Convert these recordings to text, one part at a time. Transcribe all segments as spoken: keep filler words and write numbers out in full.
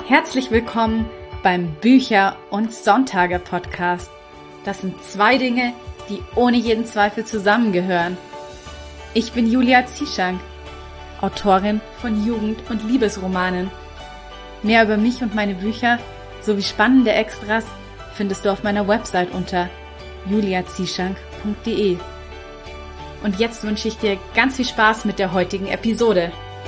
Herzlich willkommen beim Bücher- und Sonntage-Podcast. Das sind zwei Dinge, die ohne jeden Zweifel zusammengehören. Ich bin Julia Zieschank, Autorin von Jugend- und Liebesromanen. Mehr über mich und meine Bücher sowie spannende Extras findest du auf meiner Website unter julia zieschank punkt de. Und jetzt wünsche ich dir ganz viel Spaß mit der heutigen Episode.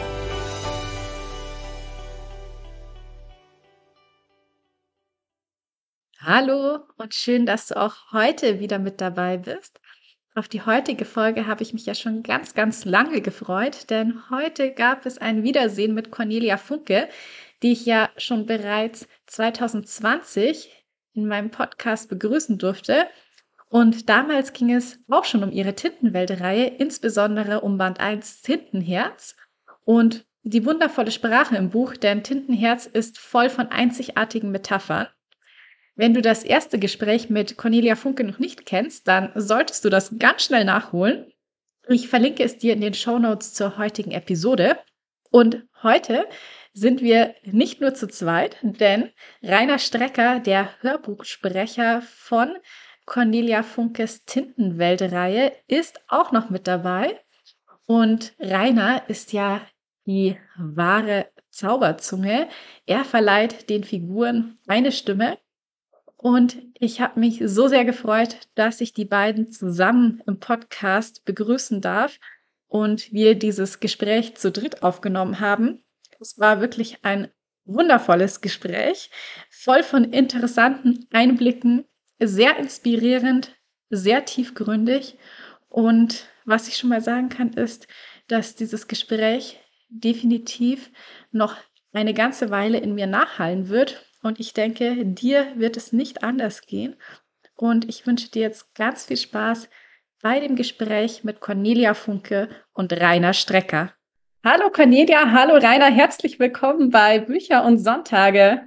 Hallo und schön, dass du auch heute wieder mit dabei bist. Auf die heutige Folge habe ich mich ja schon ganz, ganz lange gefreut, denn heute gab es ein Wiedersehen mit Cornelia Funke, die ich ja schon bereits zwanzig zwanzig in meinem Podcast begrüßen durfte. Und damals ging es auch schon um ihre Tintenwelt-Reihe, insbesondere um Band eins Tintenherz und die wundervolle Sprache im Buch, denn Tintenherz ist voll von einzigartigen Metaphern. Wenn du das erste Gespräch mit Cornelia Funke noch nicht kennst, dann solltest du das ganz schnell nachholen. Ich verlinke es dir in den Shownotes zur heutigen Episode. Und heute sind wir nicht nur zu zweit, denn Rainer Strecker, der Hörbuchsprecher von Cornelia Funkes Tintenwelt-Reihe, ist auch noch mit dabei. Und Rainer ist ja die wahre Zauberzunge. Er verleiht den Figuren eine Stimme. Und ich habe mich so sehr gefreut, dass ich die beiden zusammen im Podcast begrüßen darf und wir dieses Gespräch zu dritt aufgenommen haben. Es war wirklich ein wundervolles Gespräch, voll von interessanten Einblicken, sehr inspirierend, sehr tiefgründig. Und was ich schon mal sagen kann, ist, dass dieses Gespräch definitiv noch eine ganze Weile in mir nachhallen wird. Und ich denke, dir wird es nicht anders gehen. Und ich wünsche dir jetzt ganz viel Spaß bei dem Gespräch mit Cornelia Funke und Rainer Strecker. Hallo Cornelia, hallo Rainer, herzlich willkommen bei Bücher und Sonntage.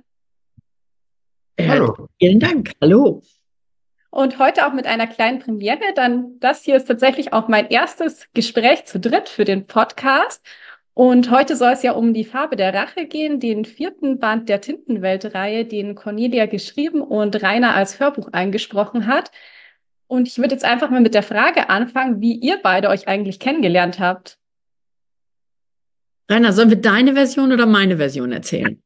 Äh, Hallo. Vielen Dank, hallo. Und heute auch mit einer kleinen Premiere, denn das hier ist tatsächlich auch mein erstes Gespräch zu dritt für den Podcast. Und heute soll es ja um die Farbe der Rache gehen, den vierten Band der Tintenwelt-Reihe, den Cornelia geschrieben und Rainer als Hörbuch eingesprochen hat. Und ich würde jetzt einfach mal mit der Frage anfangen, wie ihr beide euch eigentlich kennengelernt habt. Rainer, sollen wir deine Version oder meine Version erzählen?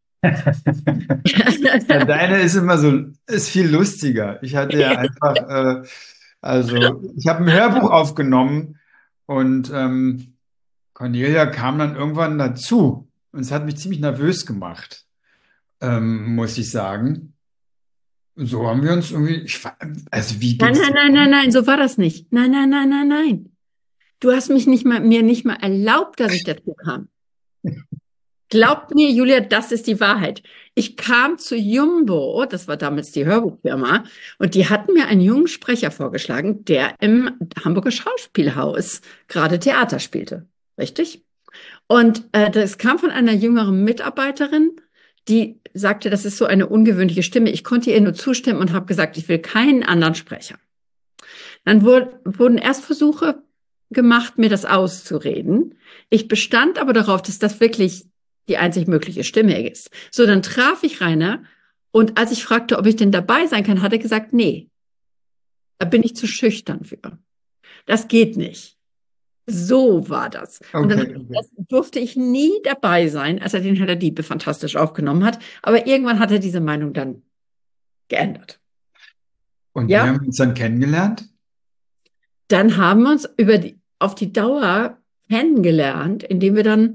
Ja, deine ist immer so, ist viel lustiger. Ich hatte ja einfach, äh, also ich habe ein Hörbuch aufgenommen und ähm, Cornelia kam dann irgendwann dazu und es hat mich ziemlich nervös gemacht, ähm, muss ich sagen. So haben wir uns irgendwie, ich, also wie Nein, geht's nein, dir? nein, nein, nein, so war das nicht. Nein, nein, nein, nein, nein. Du hast mich nicht mal, mir nicht mal erlaubt, dass ich dazu kam. Glaubt mir, Julia, das ist die Wahrheit. Ich kam zu Jumbo, das war damals die Hörbuchfirma, und die hatten mir einen jungen Sprecher vorgeschlagen, der im Hamburger Schauspielhaus gerade Theater spielte. Richtig? Und äh, das kam von einer jüngeren Mitarbeiterin, die sagte, das ist so eine ungewöhnliche Stimme. Ich konnte ihr nur zustimmen und habe gesagt, ich will keinen anderen Sprecher. Dann wurde, wurden erst Versuche gemacht, mir das auszureden. Ich bestand aber darauf, dass das wirklich die einzig mögliche Stimme ist. So, dann traf ich Rainer und als ich fragte, ob ich denn dabei sein kann, hat er gesagt, nee, da bin ich zu schüchtern für. Das geht nicht. So war das. Und dann Okay, okay. das durfte ich nie dabei sein, als er den Herr der Diebe fantastisch aufgenommen hat. Aber irgendwann hat er diese Meinung dann geändert. Und wir Ja, haben uns dann kennengelernt? dann haben wir uns über die, auf die Dauer kennengelernt, indem wir dann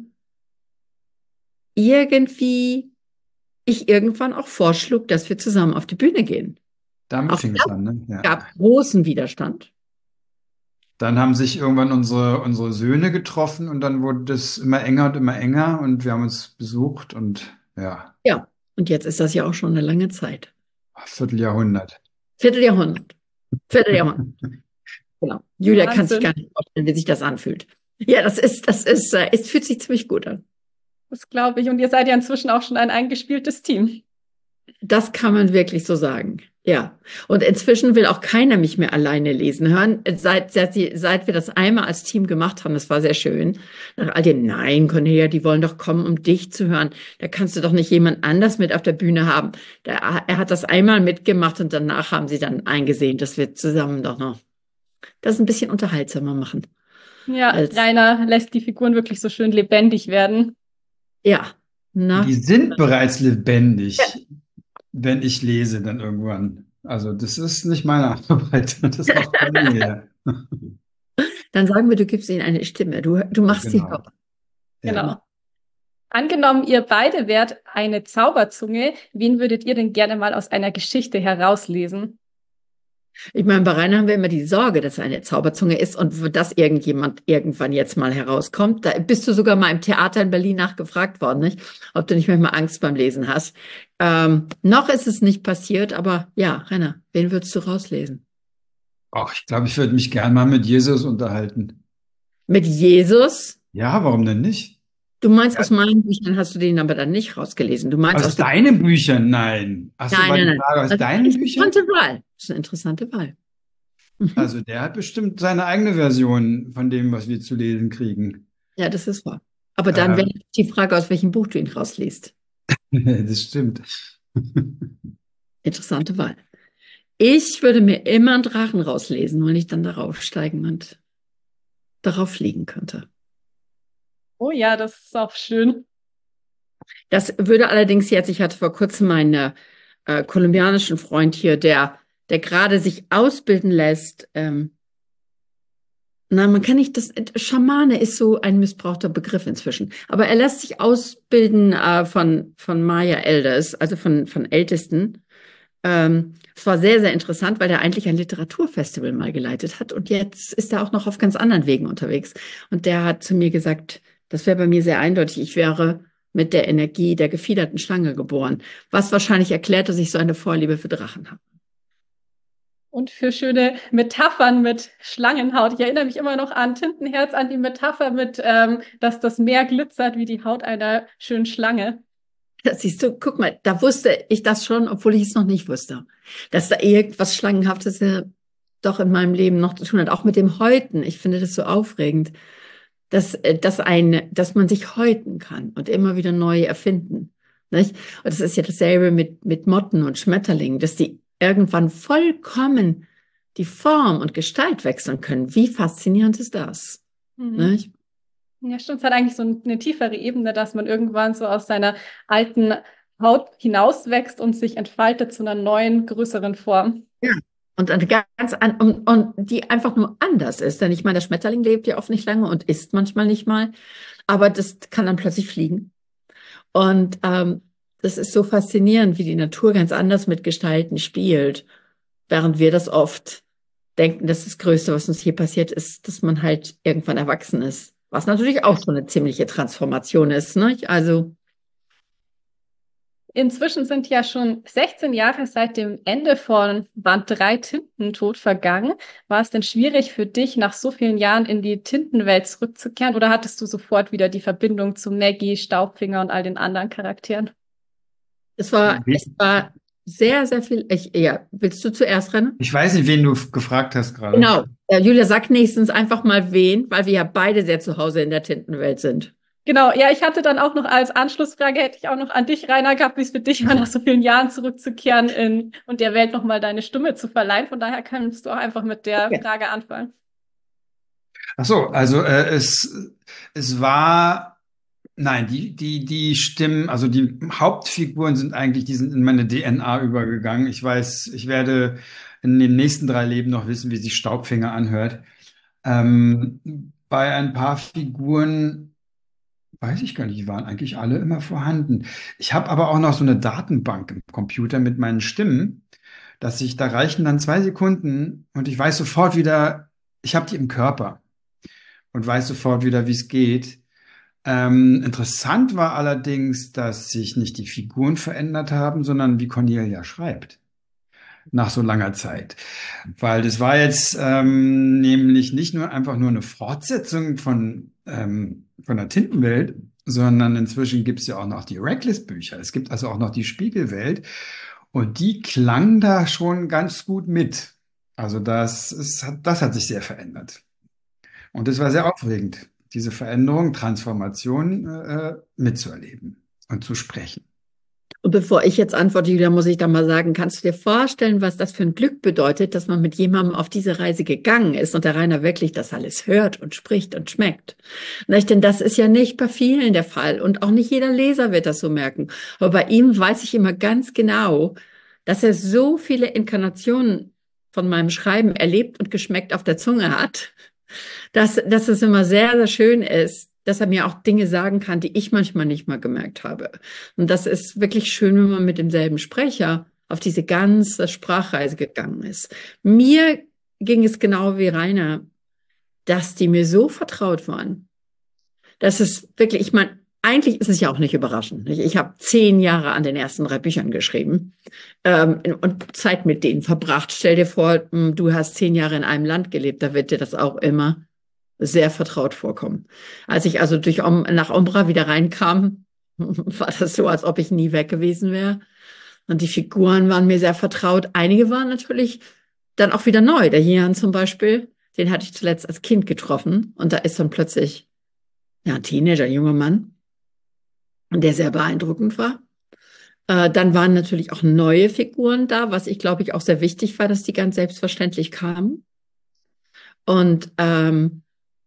irgendwie, ich irgendwann auch vorschlug, dass wir zusammen auf die Bühne gehen. Damit Auch fing es das an, ne? Ja. gab großen Widerstand. Dann haben sich irgendwann unsere, unsere Söhne getroffen und dann wurde das immer enger und immer enger und wir haben uns besucht und ja, Ja, und jetzt ist das ja auch schon eine lange Zeit. Vierteljahrhundert. Vierteljahrhundert. Vierteljahrhundert. Genau. Julia kann sich Wahnsinn. gar nicht vorstellen, wie sich das anfühlt. Ja, das ist, das ist, äh, es fühlt sich ziemlich gut an. Das glaube ich. Und ihr seid ja inzwischen auch schon ein eingespieltes Team. Das kann man wirklich so sagen. Ja. Und inzwischen will auch keiner mich mehr alleine lesen hören. Seit, seit, sie, seit wir das einmal als Team gemacht haben, das war sehr schön. Nach all dem, nein, Cornelia, die wollen doch kommen, um dich zu hören. Da kannst du doch nicht jemand anders mit auf der Bühne haben. Da, er hat das einmal mitgemacht und danach haben sie dann eingesehen, dass wir zusammen doch noch das ein bisschen unterhaltsamer machen. Ja, Als, Rainer lässt die Figuren wirklich so schön lebendig werden. ja. Na? Die sind bereits lebendig, wenn ich lese dann irgendwann. Also das ist nicht meine Arbeit, das macht Cornelia. Dann sagen wir, du gibst ihnen eine Stimme. Du, du machst die Genau. Haupt. Ja. Genau. Angenommen, ihr beide wärt eine Zauberzunge, wen würdet ihr denn gerne mal aus einer Geschichte herauslesen? Ich meine, bei Rainer haben wir immer die Sorge, dass er eine Zauberzunge ist und dass irgendjemand irgendwann jetzt mal herauskommt. Da bist du sogar mal im Theater in Berlin nachgefragt worden, nicht? Ob du nicht manchmal Angst beim Lesen hast. Ähm, noch ist es nicht passiert, aber ja, Rainer, wen würdest du rauslesen? Ach, ich glaube, ich würde mich gern mal mit Jesus unterhalten. Mit Jesus? Ja, warum denn nicht? Du meinst, aus meinen Büchern hast du den aber dann nicht rausgelesen. Du meinst Aus aus den... deinen Büchern? Nein. Ach so, Nein, war nein, die nein. Frage aus Das ist deinen eine Büchern? interessante Wahl. Das ist eine interessante Wahl. Mhm. Also der hat bestimmt seine eigene Version von dem, was wir zu lesen kriegen. Ja, das ist wahr. Aber dann Ähm, wäre die Frage, aus welchem Buch du ihn rausliest. das stimmt. Interessante Wahl. Ich würde mir immer einen Drachen rauslesen, weil ich dann darauf steigen und darauf fliegen könnte. Oh ja, das ist auch schön. Das würde allerdings jetzt, ich hatte vor kurzem meinen äh, kolumbianischen Freund hier, der, der gerade sich ausbilden lässt. Ähm, na, man kann nicht, das, Schamane ist so ein missbrauchter Begriff inzwischen. Aber er lässt sich ausbilden äh, von, von Maya Elders, also von, von Ältesten. Ähm, es war sehr, sehr interessant, weil er eigentlich ein Literaturfestival mal geleitet hat und jetzt ist er auch noch auf ganz anderen Wegen unterwegs. Und der hat zu mir gesagt, das wäre bei mir sehr eindeutig, ich wäre mit der Energie der gefiederten Schlange geboren, was wahrscheinlich erklärt, dass ich so eine Vorliebe für Drachen habe. Und für schöne Metaphern mit Schlangenhaut. Ich erinnere mich immer noch an Tintenherz, an die Metapher mit, ähm, dass das Meer glitzert wie die Haut einer schönen Schlange. Das siehst du, guck mal, da wusste ich das schon, obwohl ich es noch nicht wusste. Dass da irgendwas Schlangenhaftes ja doch in meinem Leben noch zu tun hat, auch mit dem Häuten. Ich finde das so aufregend, dass, äh, dass, ein, dass man sich häuten kann und immer wieder neu erfinden. Nicht? Und das ist ja dasselbe mit, mit Motten und Schmetterlingen, dass die irgendwann vollkommen die Form und Gestalt wechseln können. Wie faszinierend ist das? Mhm. Nicht? Ja, stimmt. Es hat eigentlich so eine tiefere Ebene, dass man irgendwann so aus seiner alten Haut hinauswächst und sich entfaltet zu einer neuen, größeren Form. Ja. Und eine ganz an, und, und die einfach nur anders ist. Denn ich meine, der Schmetterling lebt ja oft nicht lange und isst manchmal nicht mal. Aber das kann dann plötzlich fliegen. Und ähm, das ist so faszinierend, wie die Natur ganz anders mit Gestalten spielt. Während wir das oft denken, dass das Größte, was uns hier passiert, ist, dass man halt irgendwann erwachsen ist. Was natürlich auch so eine ziemliche Transformation ist, ne? Also. Inzwischen sind ja schon sechzehn Jahre seit dem Ende von Band drei Tintentod vergangen. War es denn schwierig für dich, nach so vielen Jahren in die Tintenwelt zurückzukehren oder hattest du sofort wieder die Verbindung zu Maggie, Staubfinger und all den anderen Charakteren? Es war, es war sehr, sehr viel. Ich, ja, willst du zuerst rennen? Ich weiß nicht, wen du gefragt hast gerade. Genau. Äh, Julia, sag nächstens einfach mal wen, weil wir ja beide sehr zu Hause in der Tintenwelt sind. Genau, ja, ich hatte dann auch noch als Anschlussfrage, hätte ich auch noch an dich, Rainer, gehabt, wie es für dich war, nach so vielen Jahren zurückzukehren in, und der Welt nochmal deine Stimme zu verleihen. Von daher kannst du auch einfach mit der Okay. Frage anfangen. Ach so, also äh, es, es war, nein, die, die, die Stimmen, also die Hauptfiguren sind eigentlich, die sind in meine D N A übergegangen. Ich weiß, ich werde in den nächsten drei Leben noch wissen, wie sich Staubfinger anhört. Ähm, bei ein paar Figuren weiß ich gar nicht, die waren eigentlich alle immer vorhanden. Ich habe aber auch noch so eine Datenbank im Computer mit meinen Stimmen, dass ich, da reichen dann zwei Sekunden und ich weiß sofort wieder, ich habe die im Körper und weiß sofort wieder, wie es geht. Ähm, interessant war allerdings, dass sich nicht die Figuren verändert haben, sondern wie Cornelia schreibt. Nach so langer Zeit. Weil das war jetzt ähm, nämlich nicht nur einfach nur eine Fortsetzung von, ähm, von der Tintenwelt, sondern inzwischen gibt es ja auch noch die Reckless-Bücher. Es gibt also auch noch die Spiegelwelt und die klang da schon ganz gut mit. Also das ist, das hat sich sehr verändert. Und es war sehr aufregend, diese Veränderung, Transformation äh, mitzuerleben und zu sprechen. Und bevor ich jetzt antworte, Julia, muss ich da mal sagen, kannst du dir vorstellen, was das für ein Glück bedeutet, dass man mit jemandem auf diese Reise gegangen ist und der Rainer wirklich das alles hört und spricht und schmeckt? Nicht? Denn das ist ja nicht bei vielen der Fall und auch nicht jeder Leser wird das so merken. Aber bei ihm weiß ich immer ganz genau, dass er so viele Inkarnationen von meinem Schreiben erlebt und geschmeckt auf der Zunge hat, dass, dass es immer sehr, sehr schön ist, dass er mir auch Dinge sagen kann, die ich manchmal nicht mal gemerkt habe. Und das ist wirklich schön, wenn man mit demselben Sprecher auf diese ganze Sprachreise gegangen ist. Mir ging es genau wie Rainer, dass die mir so vertraut waren. Das ist wirklich, ich meine, eigentlich ist es ja auch nicht überraschend. Ich habe zehn Jahre an den ersten drei Büchern geschrieben ähm, und Zeit mit denen verbracht. Stell dir vor, du hast zehn Jahre in einem Land gelebt, da wird dir das auch immer sehr vertraut vorkommen. Als ich also durch nach Umbra wieder reinkam, war das so, als ob ich nie weg gewesen wäre. Und die Figuren waren mir sehr vertraut. Einige waren natürlich dann auch wieder neu. Der Jian zum Beispiel, den hatte ich zuletzt als Kind getroffen. Und da ist dann plötzlich ja, ein Teenager, ein junger Mann, der sehr beeindruckend war. Äh, dann waren natürlich auch neue Figuren da, was ich glaube ich auch sehr wichtig war, dass die ganz selbstverständlich kamen. Und ähm,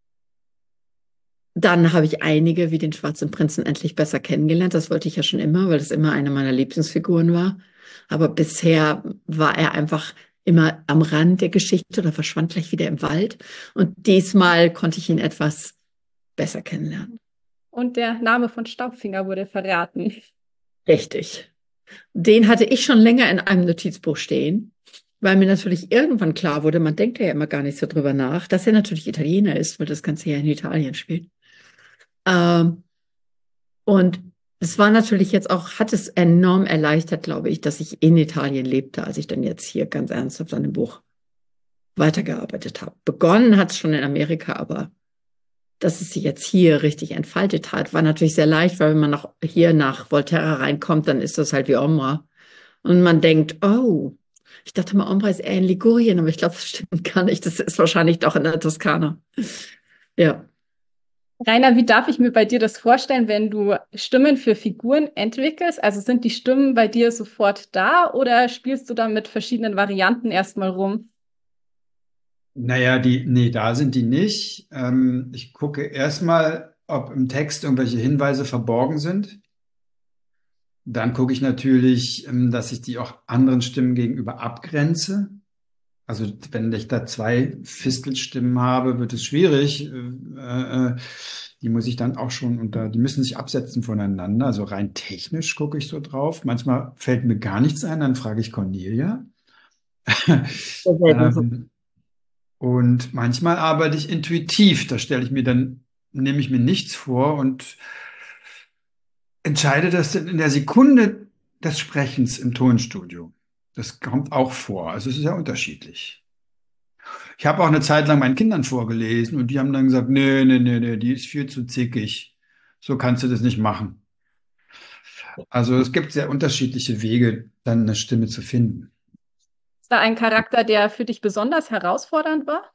dann habe ich einige wie den Schwarzen Prinzen endlich besser kennengelernt. Das wollte ich ja schon immer, weil das immer eine meiner Lieblingsfiguren war. Aber bisher war er einfach immer am Rand der Geschichte oder verschwand gleich wieder im Wald. Und diesmal konnte ich ihn etwas besser kennenlernen. Und der Name von Staubfinger wurde verraten. Richtig. Den hatte ich schon länger in einem Notizbuch stehen, weil mir natürlich irgendwann klar wurde, man denkt ja immer gar nicht so drüber nach, dass er natürlich Italiener ist, weil das Ganze ja in Italien spielt. Ähm, und es war natürlich jetzt auch, hat es enorm erleichtert, glaube ich, dass ich in Italien lebte, als ich dann jetzt hier ganz ernsthaft an dem Buch weitergearbeitet habe. Begonnen hat es schon in Amerika, aber dass es sich jetzt hier richtig entfaltet hat, war natürlich sehr leicht, weil wenn man nach, hier nach Volterra reinkommt, dann ist das halt wie Ombra. Und man denkt, oh, ich dachte mal, Ombra ist eher in Ligurien, aber ich glaube, das stimmt gar nicht. Das ist wahrscheinlich doch in der Toskana. Ja. Rainer, wie darf ich mir bei dir das vorstellen, wenn du Stimmen für Figuren entwickelst? Also sind die Stimmen bei dir sofort da oder spielst du dann mit verschiedenen Varianten erstmal rum? Naja, die, nee, da sind die nicht. Ähm, ich gucke erstmal, ob im Text irgendwelche Hinweise verborgen sind. Dann gucke ich natürlich, ähm, dass ich die auch anderen Stimmen gegenüber abgrenze. Also wenn ich da zwei Fistelstimmen habe, wird es schwierig. Äh, äh, die muss ich dann auch schon unter, die müssen sich absetzen voneinander. Also rein technisch gucke ich so drauf. Manchmal fällt mir gar nichts ein, dann frage ich Cornelia. ähm, und manchmal arbeite ich intuitiv. Da stelle ich mir dann, nehme ich mir nichts vor und entscheide das dann in der Sekunde des Sprechens im Tonstudio. Das kommt auch vor. Also es ist ja unterschiedlich. Ich habe auch eine Zeit lang meinen Kindern vorgelesen und die haben dann gesagt, nee, nee, nee, nee, die ist viel zu zickig. So kannst du das nicht machen. Also es gibt sehr unterschiedliche Wege, dann eine Stimme zu finden. Ist da ein Charakter, der für dich besonders herausfordernd war?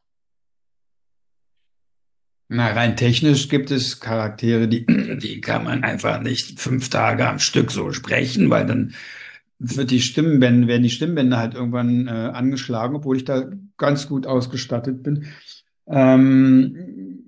Na, rein technisch gibt es Charaktere, die, die kann man einfach nicht fünf Tage am Stück so sprechen, weil dann wird die Stimmbänder, werden die Stimmbänder halt irgendwann äh, angeschlagen, obwohl ich da ganz gut ausgestattet bin. Ähm,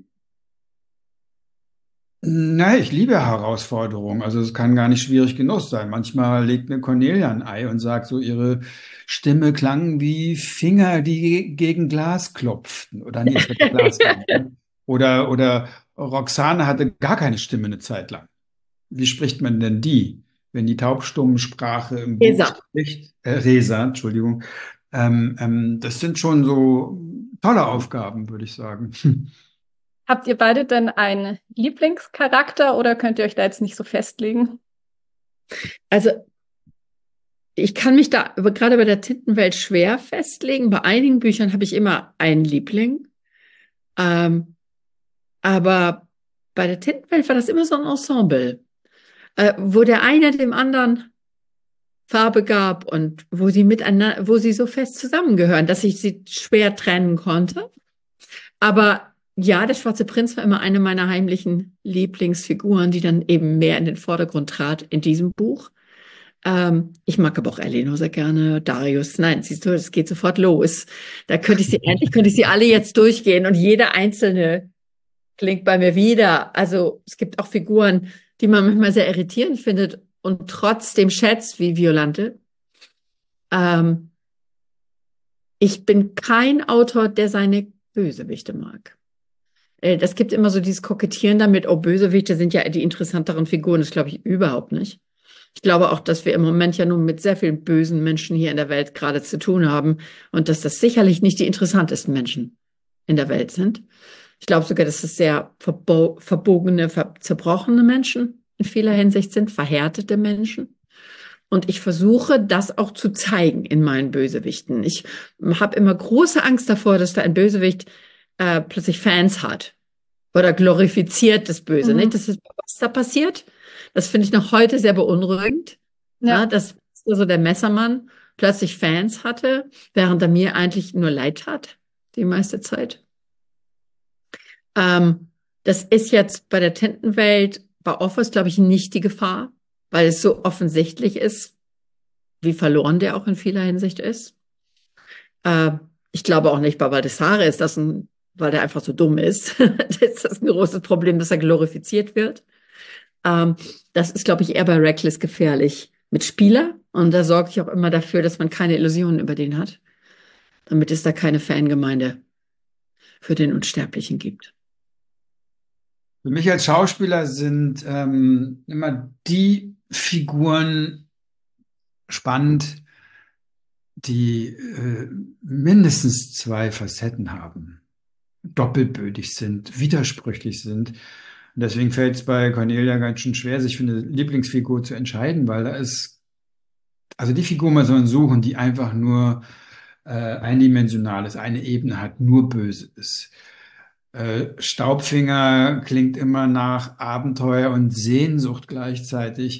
na, ich liebe Herausforderungen. Also es kann gar nicht schwierig genug sein. Manchmal legt eine Cornelia ein Ei und sagt so, ihre Stimme klang wie Finger, die gegen Glas klopften. Oder nee, es wird Glas. Oder, oder Roxane hatte gar keine Stimme eine Zeit lang. Wie spricht man denn die, wenn die Taubstummensprache im Buch Resa. spricht? Äh, Resa, Entschuldigung. Ähm, ähm, das sind schon so tolle Aufgaben, würde ich sagen. Habt ihr beide denn einen Lieblingscharakter oder könnt ihr euch da jetzt nicht so festlegen? Also ich kann mich da aber gerade bei der Tintenwelt schwer festlegen. Bei einigen Büchern habe ich immer einen Liebling. Ähm, aber bei der Tintenwelt war das immer so ein Ensemble, äh, wo der eine dem anderen Farbe gab und wo sie miteinander, wo sie so fest zusammengehören, dass ich sie schwer trennen konnte. Aber ja, der Schwarze Prinz war immer eine meiner heimlichen Lieblingsfiguren, die dann eben mehr in den Vordergrund trat in diesem Buch. Ähm, ich mag aber auch Elinor sehr gerne, Darius. Nein, siehst du, es geht sofort los. Da könnte ich sie, eigentlich könnte ich sie alle jetzt durchgehen und jede einzelne klingt bei mir wieder. Also es gibt auch Figuren, die man manchmal sehr irritierend findet und trotzdem schätzt, wie Violante. Ähm, ich bin kein Autor, der seine Bösewichte mag. Äh, das gibt immer so dieses Kokettieren damit, oh, Bösewichte sind ja die interessanteren Figuren. Das glaube ich überhaupt nicht. Ich glaube auch, dass wir im Moment ja nun mit sehr vielen bösen Menschen hier in der Welt gerade zu tun haben und dass das sicherlich nicht die interessantesten Menschen in der Welt sind. Ich glaube sogar, dass es sehr verbo verbogene, ver zerbrochene Menschen in vieler Hinsicht sind, verhärtete Menschen. Und ich versuche, das auch zu zeigen in meinen Bösewichten. Ich habe immer große Angst davor, dass da ein Bösewicht äh, plötzlich Fans hat oder glorifiziert das Böse. Mhm. Nicht? Das ist, was da passiert. Das finde ich noch heute sehr beunruhigend, Ja. ja, dass also der Messermann plötzlich Fans hatte, während er mir eigentlich nur leid tat, die meiste Zeit. Ähm, das ist jetzt bei der Tintenwelt, bei Office, glaube ich, nicht die Gefahr, weil es so offensichtlich ist, wie verloren der auch in vieler Hinsicht ist. Äh, ich glaube auch nicht, bei Baldassare ist das ein, weil der einfach so dumm ist, ist das ein großes Problem, dass er glorifiziert wird. Ähm, das ist, glaube ich, eher bei Reckless gefährlich mit Spieler. Und da sorge ich auch immer dafür, dass man keine Illusionen über den hat, damit es da keine Fangemeinde für den Unsterblichen gibt. Für mich als Schauspieler sind ähm, immer die Figuren spannend, die äh, mindestens zwei Facetten haben, doppelbödig sind, widersprüchlich sind. Und deswegen fällt es bei Cornelia ganz schön schwer, sich für eine Lieblingsfigur zu entscheiden, weil da ist, also die Figur muss man suchen, die einfach nur äh, eindimensional ist, eine Ebene hat, nur böse ist. Äh, Staubfinger klingt immer nach Abenteuer und Sehnsucht gleichzeitig.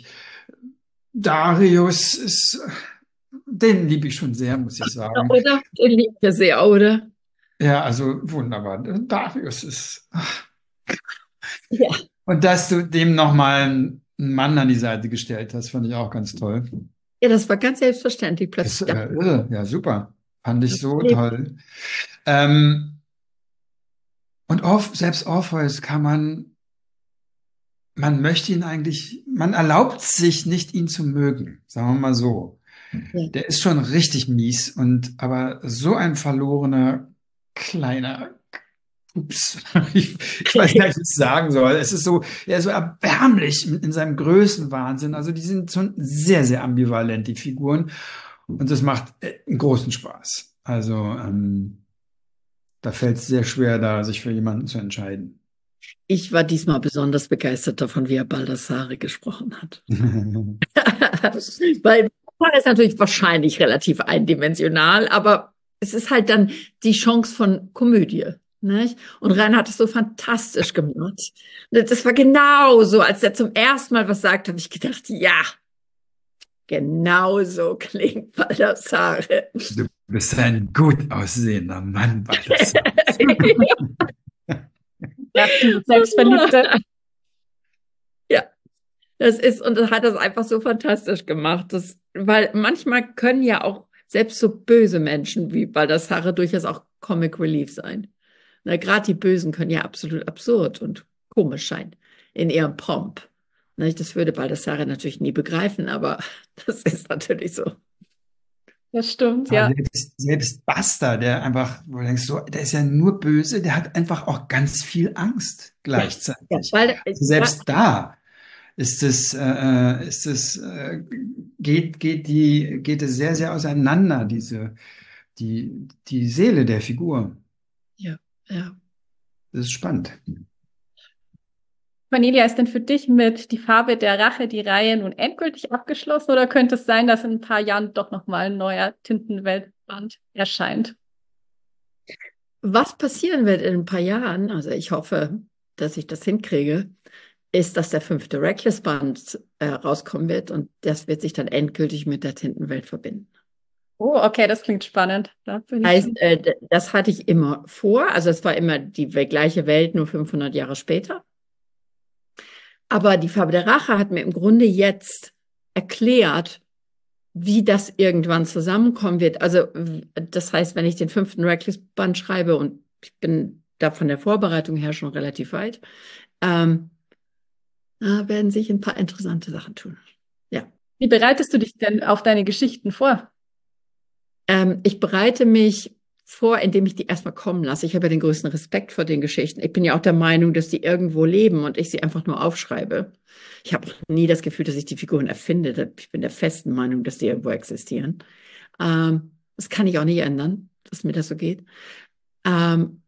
Darius ist, den liebe ich schon sehr, muss ich sagen. Oder? Den liebt er sehr, oder? Ja, also wunderbar. Darius ist. Ach. Ja. Und dass du dem nochmal einen Mann an die Seite gestellt hast, fand ich auch ganz toll. Ja, das war ganz selbstverständlich Das, plötzlich. äh, irre. Ja, super. Fand ich so Ja. toll. Ähm, und Orph selbst Orpheus kann man, man möchte ihn eigentlich, man erlaubt sich nicht, ihn zu mögen, sagen wir mal so. Ja. Der ist schon richtig mies und aber so ein verlorener kleiner Ups, ich, ich weiß gar nicht, was ich sagen soll. Es ist so, er ist so erbärmlich in seinem Größenwahnsinn. Also die sind schon sehr, sehr ambivalent, die Figuren. Und das macht äh, einen großen Spaß. Also ähm, da fällt es sehr schwer, da sich für jemanden zu entscheiden. Ich war diesmal besonders begeistert davon, wie er Baldassare gesprochen hat. Weil er ist natürlich wahrscheinlich relativ eindimensional, aber es ist halt dann die Chance von Komödie. Nicht? Und Rainer hat es so fantastisch gemacht. Das war genau so, als er zum ersten Mal was sagt, habe ich gedacht, ja, genau so klingt Baldassare. Du bist ein gut aussehender Mann, Baldassare. Selbstverliebte. Ja, das ist, und das hat das einfach so fantastisch gemacht. Das, weil manchmal können ja auch selbst so böse Menschen wie Baldassare durchaus auch Comic Relief sein. Na, gerade die Bösen können ja absolut absurd und komisch sein in ihrem Pomp. Na, das würde Baldassare natürlich nie begreifen, aber das ist natürlich so. Das stimmt, Aber ja. selbst, selbst Buster, der einfach, wo du denkst, so, der ist ja nur böse, der hat einfach auch ganz viel Angst gleichzeitig. Ja, weil, Also selbst da ist es, äh, ist es, äh, geht, geht die, geht es sehr, sehr auseinander, diese, die, die Seele der Figur. ja, ja. Das ist spannend. Cornelia, ist denn für dich mit Die Farbe der Rache die Reihe nun endgültig abgeschlossen oder könnte es sein, dass in ein paar Jahren doch nochmal ein neuer Tintenweltband erscheint? Was passieren wird in ein paar Jahren, also ich hoffe, dass ich das hinkriege, ist, dass der fünfte Reckless-Band äh, rauskommen wird und das wird sich dann endgültig mit der Tintenwelt verbinden. Oh, okay, das klingt spannend. Da bin ich Heißt, schon. äh, d- das hatte ich immer vor, also es war immer die we- gleiche Welt, nur fünfhundert Jahre später. Aber die Farbe der Rache hat mir im Grunde jetzt erklärt, wie das irgendwann zusammenkommen wird. Also w- das heißt, wenn ich den fünften Reckless-Band schreibe und ich bin da von der Vorbereitung her schon relativ weit, ähm, da werden sich ein paar interessante Sachen tun. Ja. Wie bereitest du dich denn auf deine Geschichten vor? Ähm, ich bereite mich vor, indem ich die erstmal kommen lasse. Ich habe ja den größten Respekt vor den Geschichten. Ich bin ja auch der Meinung, dass die irgendwo leben und ich sie einfach nur aufschreibe. Ich habe auch nie das Gefühl, dass ich die Figuren erfinde. Ich bin der festen Meinung, dass die irgendwo existieren. Ähm, das kann ich auch nicht ändern, dass mir das so geht. Ähm,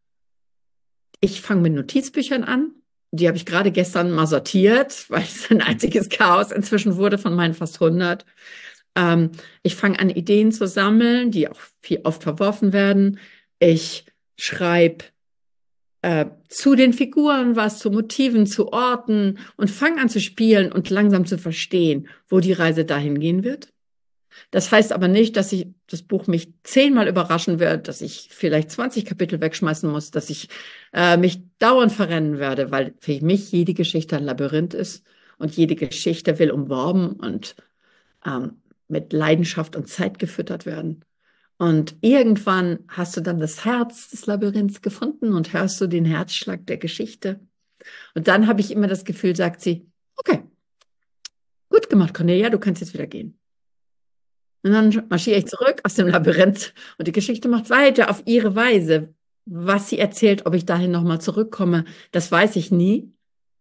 ich fange mit Notizbüchern an. Die habe ich gerade gestern mal sortiert, weil es ein einziges Chaos inzwischen wurde von meinen fast hundert. Ähm, ich fange an, Ideen zu sammeln, die auch viel oft verworfen werden. Ich schreibe äh, zu den Figuren was, zu Motiven, zu Orten und fange an zu spielen und langsam zu verstehen, wo die Reise dahin gehen wird. Das heißt aber nicht, dass ich das Buch mich zehnmal überraschen wird, dass ich vielleicht zwanzig Kapitel wegschmeißen muss, dass ich äh, mich dauernd verrennen werde, weil für mich jede Geschichte ein Labyrinth ist und jede Geschichte will umworben und ähm, mit Leidenschaft und Zeit gefüttert werden. Und irgendwann hast du dann das Herz des Labyrinths gefunden und hörst du den Herzschlag der Geschichte. Und dann habe ich immer das Gefühl, sagt sie, okay, gut gemacht, Cornelia, du kannst jetzt wieder gehen. Und dann marschiere ich zurück aus dem Labyrinth und die Geschichte macht weiter auf ihre Weise. Was sie erzählt, ob ich dahin nochmal zurückkomme, das weiß ich nie.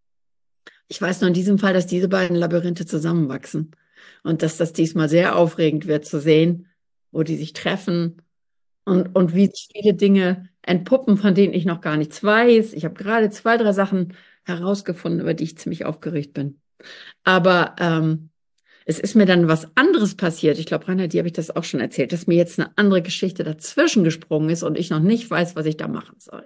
Ich weiß nur in diesem Fall, dass diese beiden Labyrinthe zusammenwachsen und dass das diesmal sehr aufregend wird zu sehen, wo die sich treffen und, und wie sich viele Dinge entpuppen, von denen ich noch gar nichts weiß. Ich habe gerade zwei, drei Sachen herausgefunden, über die ich ziemlich aufgeregt bin. Aber ähm, es ist mir dann was anderes passiert. Ich glaube, Rainer, dir habe ich das auch schon erzählt, dass mir jetzt eine andere Geschichte dazwischen gesprungen ist und ich noch nicht weiß, was ich da machen soll.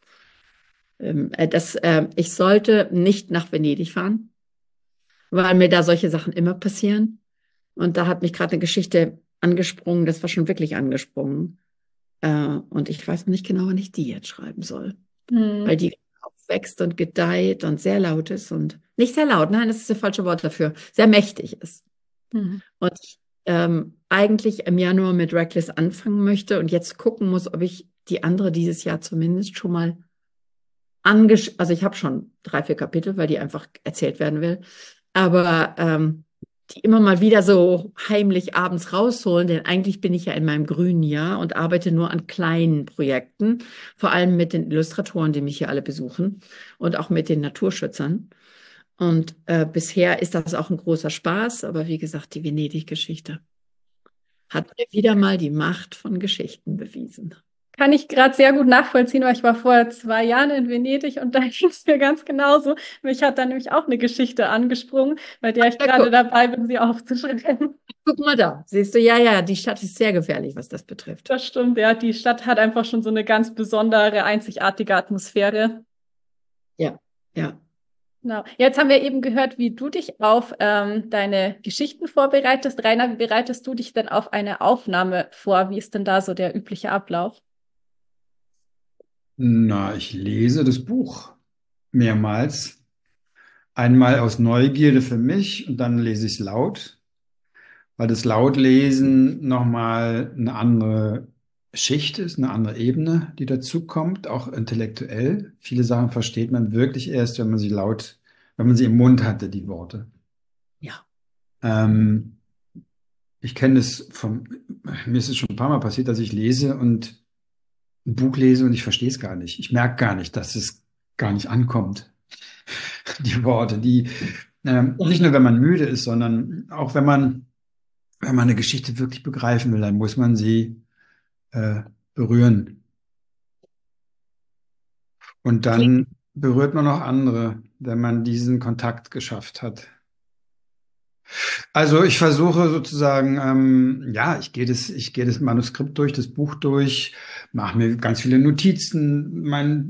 Ähm, äh, das, äh, ich sollte nicht nach Venedig fahren, weil mir da solche Sachen immer passieren. Und da hat mich gerade eine Geschichte angesprungen, das war schon wirklich angesprungen. Äh, und ich weiß noch nicht genau, wann ich die jetzt schreiben soll, Hm. weil die wächst und gedeiht und sehr laut ist und nicht sehr laut, nein, das ist das falsche Wort dafür, sehr mächtig ist. Mhm. Und ich ähm, eigentlich im Januar mit Reckless anfangen möchte und jetzt gucken muss, ob ich die andere dieses Jahr zumindest schon mal angesch... Also ich habe schon drei, vier Kapitel, weil die einfach erzählt werden will. Aber ähm, die immer mal wieder so heimlich abends rausholen, denn eigentlich bin ich ja in meinem grünen Jahr und arbeite nur an kleinen Projekten, vor allem mit den Illustratoren, die mich hier alle besuchen und auch mit den Naturschützern. Und äh, bisher ist das auch ein großer Spaß, aber wie gesagt, die Venedig-Geschichte hat mir wieder mal die Macht von Geschichten bewiesen. Kann ich gerade sehr gut nachvollziehen, weil ich war vor zwei Jahren in Venedig und da ging es mir ganz genauso. Mich hat da nämlich auch eine Geschichte angesprungen, bei der ich Ja, gerade guck, dabei bin, sie aufzuschreiben. guck mal da, siehst du, ja, ja, die Stadt ist sehr gefährlich, was das betrifft. Das stimmt, ja. Die Stadt hat einfach schon so eine ganz besondere, einzigartige Atmosphäre. Ja, ja. Genau. Jetzt haben wir eben gehört, wie du dich auf ähm, deine Geschichten vorbereitest. Rainer, wie bereitest du dich denn auf eine Aufnahme vor? Wie ist denn da so der übliche Ablauf? Na, ich lese das Buch mehrmals. Einmal aus Neugierde für mich und dann lese ich es laut, weil das Lautlesen nochmal eine andere Schicht ist, eine andere Ebene, die dazu kommt, auch intellektuell. Viele Sachen versteht man wirklich erst, wenn man sie laut, wenn man sie im Mund hatte, die Worte. Ja. Ähm, ich kenne es vom, mir ist es schon ein paar Mal passiert, dass ich lese und ein Buch lese und ich verstehe es gar nicht. Ich merke gar nicht, dass es gar nicht ankommt. Die Worte, die ähm, nicht nur, wenn man müde ist, sondern auch wenn man, wenn man eine Geschichte wirklich begreifen will, dann muss man sie äh, berühren. Und Klingt, dann berührt man auch andere, wenn man diesen Kontakt geschafft hat. Also ich versuche sozusagen, ähm, ja, ich gehe das, ich gehe das Manuskript durch, das Buch durch, mache mir ganz viele Notizen. Mein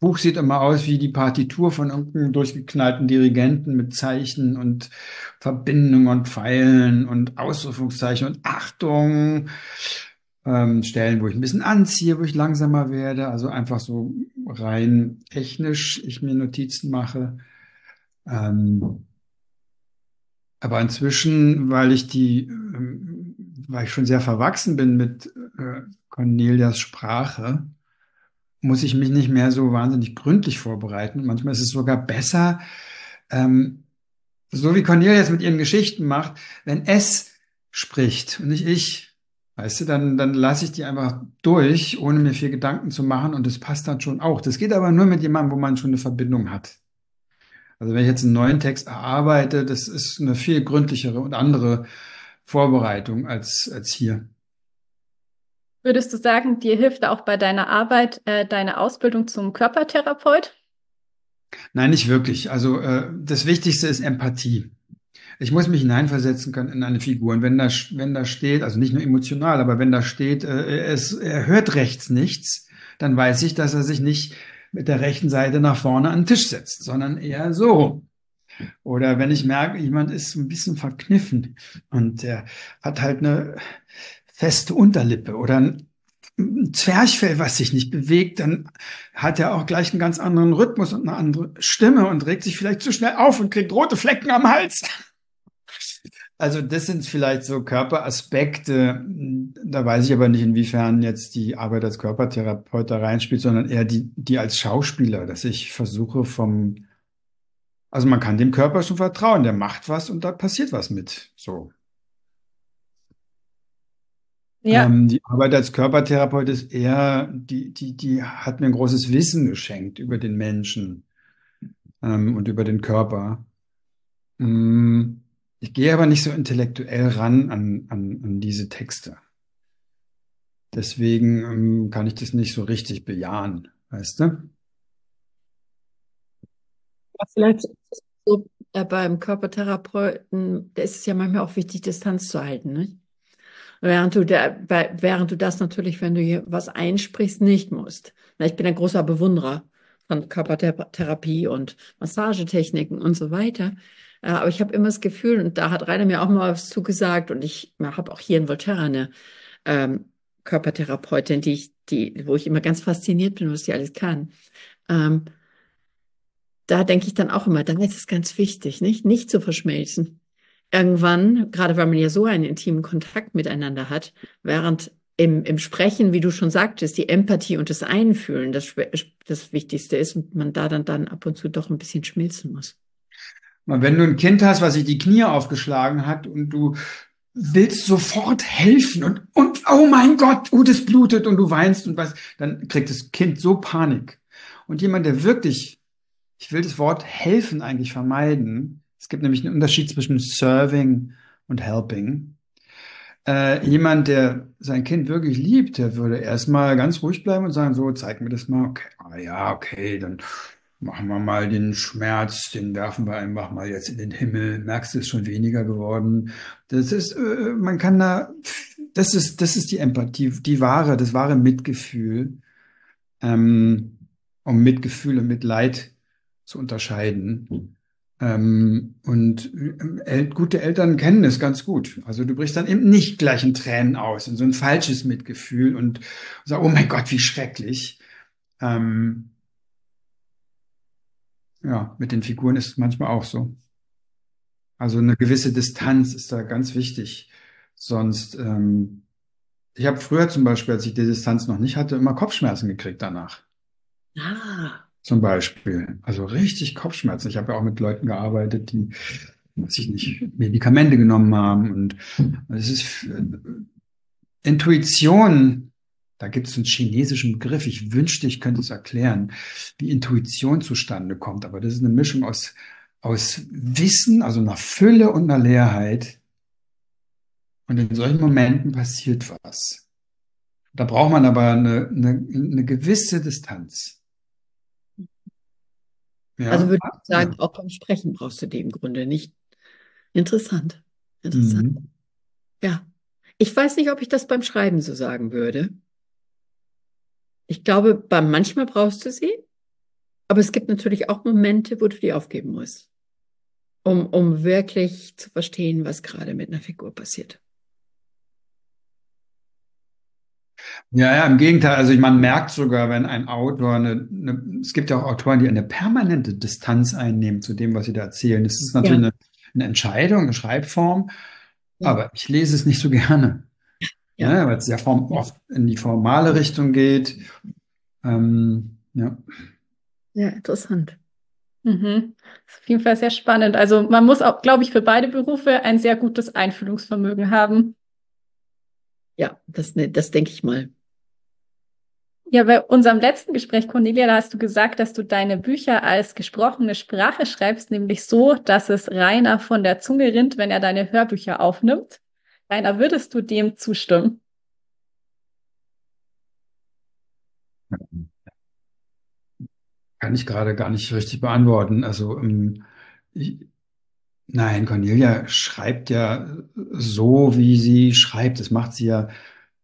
Buch sieht immer aus wie die Partitur von irgendeinem durchgeknallten Dirigenten mit Zeichen und Verbindungen und Pfeilen und Ausrufungszeichen und Achtung. Ähm, Stellen, wo ich ein bisschen anziehe, wo ich langsamer werde. Also einfach so rein technisch ich mir Notizen mache. Ähm, aber inzwischen, weil ich die, ähm, weil ich schon sehr verwachsen bin mit äh, Cornelias Sprache, muss ich mich nicht mehr so wahnsinnig gründlich vorbereiten. Manchmal ist es sogar besser, ähm, so wie Cornelia es mit ihren Geschichten macht, wenn es spricht und nicht ich. Weißt du, dann, dann lasse ich die einfach durch, ohne mir viel Gedanken zu machen und das passt dann schon auch. Das geht aber nur mit jemandem, wo man schon eine Verbindung hat. Also wenn ich jetzt einen neuen Text erarbeite, das ist eine viel gründlichere und andere Vorbereitung als, als hier. Würdest du sagen, dir hilft auch bei deiner Arbeit äh, deine Ausbildung zum Körpertherapeut? Nein, nicht wirklich. Also äh, das Wichtigste ist Empathie. Ich muss mich hineinversetzen können in eine Figur. Und wenn da, wenn da steht, also nicht nur emotional, aber wenn da steht, äh, es, er hört rechts nichts, dann weiß ich, dass er sich nicht mit der rechten Seite nach vorne an den Tisch setzt, sondern eher so rum. Oder wenn ich merke, jemand ist ein bisschen verkniffen und der hat halt eine feste Unterlippe oder ein Zwerchfell, was sich nicht bewegt, dann hat er auch gleich einen ganz anderen Rhythmus und eine andere Stimme und regt sich vielleicht zu schnell auf und kriegt rote Flecken am Hals. Also das sind vielleicht so Körperaspekte. Da weiß ich aber nicht, inwiefern jetzt die Arbeit als Körpertherapeut da reinspielt, sondern eher die, die als Schauspieler, dass ich versuche vom, also man kann dem Körper schon vertrauen, der macht was und da passiert was mit. So. Ja, Ähm, die Arbeit als Körpertherapeut ist eher, die, die, die hat mir ein großes Wissen geschenkt über den Menschen, ähm, und über den Körper. Mm, Ich gehe aber nicht so intellektuell ran an, an, an diese Texte. Deswegen ähm, kann ich das nicht so richtig bejahen, weißt du? Ja, vielleicht ist es so, äh, beim Körpertherapeuten, da ist es ja manchmal auch wichtig, Distanz zu halten, ne? Während du, da, bei, während du das natürlich, wenn du hier was einsprichst, nicht musst. Na, ich bin ein großer Bewunderer von Körpertherapie und Massagetechniken und so weiter. Äh, Aber ich habe immer das Gefühl, und da hat Rainer mir auch mal was zugesagt, und ich habe auch hier in Volterra eine ähm, Körpertherapeutin, die ich, die, wo ich immer ganz fasziniert bin, was die alles kann. Ähm, Da denke ich dann auch immer, dann ist es ganz wichtig, nicht, nicht zu verschmelzen. Irgendwann, gerade weil man ja so einen intimen Kontakt miteinander hat, während im, im Sprechen, wie du schon sagtest, die Empathie und das Einfühlen das, Schw- das Wichtigste ist und man da dann, dann ab und zu doch ein bisschen schmilzen muss. Und wenn du ein Kind hast, was sich die Knie aufgeschlagen hat und du willst sofort helfen und, und oh mein Gott, oh, das blutet und du weinst und was, dann kriegt das Kind so Panik. Und jemand, der wirklich, ich will das Wort helfen eigentlich vermeiden. Es gibt nämlich einen Unterschied zwischen serving und helping. Äh, jemand, der sein Kind wirklich liebt, der würde erstmal ganz ruhig bleiben und sagen, so, zeig mir das mal. Okay, ah ja, okay, dann machen wir mal den Schmerz, den werfen wir einfach mal jetzt in den Himmel. Merkst du, es ist schon weniger geworden. Das ist, äh, man kann da, das ist, das ist die Empathie, die wahre, das wahre Mitgefühl, ähm, um Mitgefühl und Mitleid zu unterscheiden. Ähm, und ähm, El gute Eltern kennen es ganz gut. Also du brichst dann eben nicht gleich in Tränen aus, in so ein falsches Mitgefühl und sagst, oh mein Gott, wie schrecklich. Ähm, ja, mit den Figuren ist es manchmal auch so. Also eine gewisse Distanz ist da ganz wichtig. Sonst, ähm, ich habe früher zum Beispiel, als ich die Distanz noch nicht hatte, immer Kopfschmerzen gekriegt danach. Ah, Zum Beispiel. Also richtig Kopfschmerzen. Ich habe ja auch mit Leuten gearbeitet, die, weiß ich nicht, Medikamente genommen haben. Und es ist äh, Intuition. Da gibt es einen chinesischen Begriff. Ich wünschte, ich könnte es erklären, wie Intuition zustande kommt. Aber das ist eine Mischung aus, aus Wissen, also einer Fülle und einer Leerheit. Und in solchen Momenten passiert was. Da braucht man aber eine, eine, eine gewisse Distanz. also Ja, würde ich sagen, ja. auch beim Sprechen brauchst du die im Grunde nicht. Interessant. Interessant. Mhm. Ja. Ich weiß nicht, ob ich das beim Schreiben so sagen würde. Ich glaube, beim manchmal brauchst du sie. Aber es gibt natürlich auch Momente, wo du die aufgeben musst, um, um wirklich zu verstehen, was gerade mit einer Figur passiert. Ja, ja, im Gegenteil. Also man merkt sogar, wenn ein Autor eine, eine, es gibt ja auch Autoren, die eine permanente Distanz einnehmen zu dem, was sie da erzählen. Das ist natürlich Ja, eine, eine Entscheidung, eine Schreibform, ja, aber ich lese es nicht so gerne, ja, ne, weil es ja form, ja, oft in die formale Richtung geht. Ähm, ja. ja, interessant. Mhm. Das ist auf jeden Fall sehr spannend. Also man muss auch, glaube ich, für beide Berufe ein sehr gutes Einfühlungsvermögen haben. Ja, das, ne, das denke ich mal. Ja, bei unserem letzten Gespräch, Cornelia, da hast du gesagt, dass du deine Bücher als gesprochene Sprache schreibst, nämlich so, dass es Rainer von der Zunge rinnt, wenn er deine Hörbücher aufnimmt. Rainer, würdest du dem zustimmen? Kann ich gerade gar nicht richtig beantworten. Also, ähm, ich, nein, Cornelia schreibt ja so, wie sie schreibt. Das macht sie ja.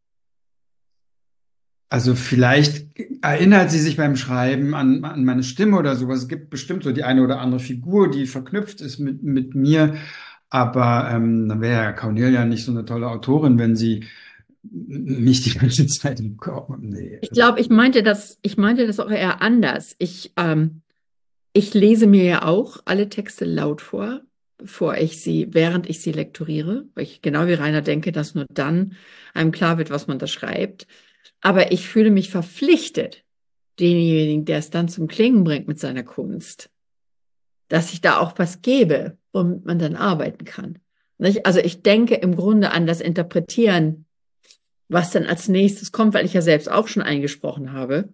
Also vielleicht erinnert sie sich beim Schreiben an, an meine Stimme oder sowas. Es gibt bestimmt so die eine oder andere Figur, die verknüpft ist mit, mit mir. Aber ähm, dann wäre ja Cornelia nicht so eine tolle Autorin, wenn sie nicht die ganze Zeit im Kopf. Nee, Ich also, glaube, ich meinte das, ich meinte das auch eher anders. Ich, ähm, ich lese mir ja auch alle Texte laut vor, bevor ich sie, während ich sie lektoriere, weil ich genau wie Rainer denke, dass nur dann einem klar wird, was man da schreibt. Aber ich fühle mich verpflichtet, denjenigen, der es dann zum Klingen bringt mit seiner Kunst, dass ich da auch was gebe, womit man dann arbeiten kann. Nicht? Also ich denke im Grunde an das Interpretieren, was dann als nächstes kommt, weil ich ja selbst auch schon eingesprochen habe.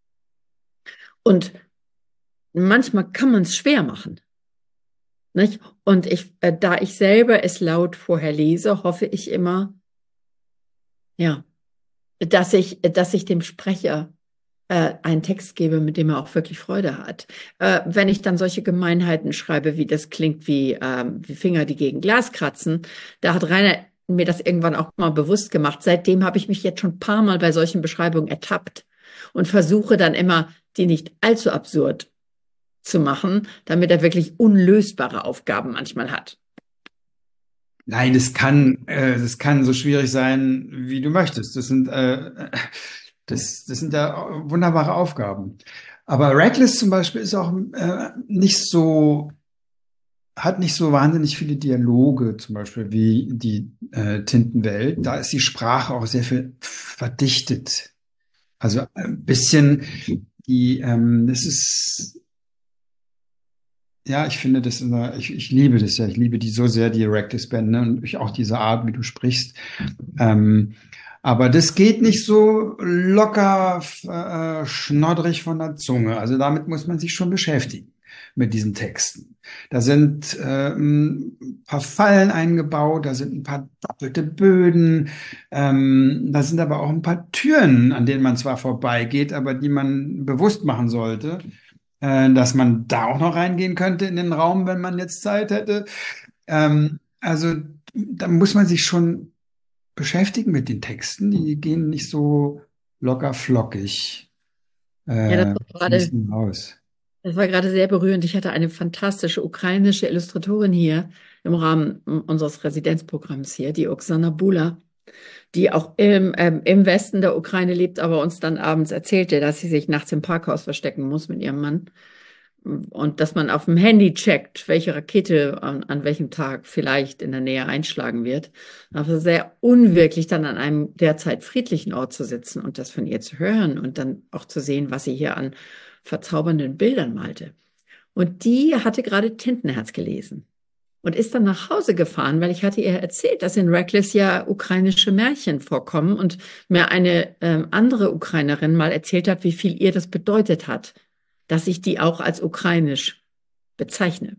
Und manchmal kann man es schwer machen. Nicht? Und ich, äh, da ich selber es laut vorher lese, hoffe ich immer, ja, dass ich, dass ich dem Sprecher äh, einen Text gebe, mit dem er auch wirklich Freude hat. Äh, wenn ich dann solche Gemeinheiten schreibe, wie das klingt wie, ähm, wie Finger, die gegen Glas kratzen, da hat Rainer mir das irgendwann auch mal bewusst gemacht. Seitdem habe ich mich jetzt schon ein paar Mal bei solchen Beschreibungen ertappt und versuche dann immer, die nicht allzu absurd zu machen, damit er wirklich unlösbare Aufgaben manchmal hat. nein, das kann, äh, das kann so schwierig sein, wie du möchtest. Das sind, äh, das, das sind ja wunderbare Aufgaben. Aber Reckless zum Beispiel ist auch äh, nicht so, hat nicht so wahnsinnig viele Dialoge, zum Beispiel wie die äh, Tintenwelt. Da ist die Sprache auch sehr viel verdichtet. Also ein bisschen die, ähm, das ist, ja, ich finde das immer, ich, ich liebe das ja, ich liebe die so sehr, die Reckless-Bände und ich auch diese Art, wie du sprichst. Ähm, aber das geht nicht so locker, äh, schnoddrig von der Zunge. Also damit muss man sich schon beschäftigen mit diesen Texten. Da sind ähm, ein paar Fallen eingebaut, da sind ein paar doppelte Böden, ähm, da sind aber auch ein paar Türen, an denen man zwar vorbeigeht, aber die man bewusst machen sollte, äh, dass man da auch noch reingehen könnte in den Raum, wenn man jetzt Zeit hätte. Ähm, also da muss man sich schon beschäftigen mit den Texten. Die gehen nicht so locker flockig, Ja, das äh, war gerade, fließen raus. das war gerade sehr berührend. Ich hatte eine fantastische ukrainische Illustratorin hier im Rahmen unseres Residenzprogramms hier, die Oksana Bula, die auch im, ähm, im Westen der Ukraine lebt, aber uns dann abends erzählte, dass sie sich nachts im Parkhaus verstecken muss mit ihrem Mann. Und dass man auf dem Handy checkt, welche Rakete an, an welchem Tag vielleicht in der Nähe einschlagen wird. Aber sehr unwirklich, dann an einem derzeit friedlichen Ort zu sitzen und das von ihr zu hören und dann auch zu sehen, was sie hier an verzaubernden Bildern malte. Und die hatte gerade Tintenherz gelesen und ist dann nach Hause gefahren, weil ich hatte ihr erzählt, dass in Reckless ja ukrainische Märchen vorkommen und mir eine ähm, andere Ukrainerin mal erzählt hat, wie viel ihr das bedeutet hat, dass ich die auch als ukrainisch bezeichne.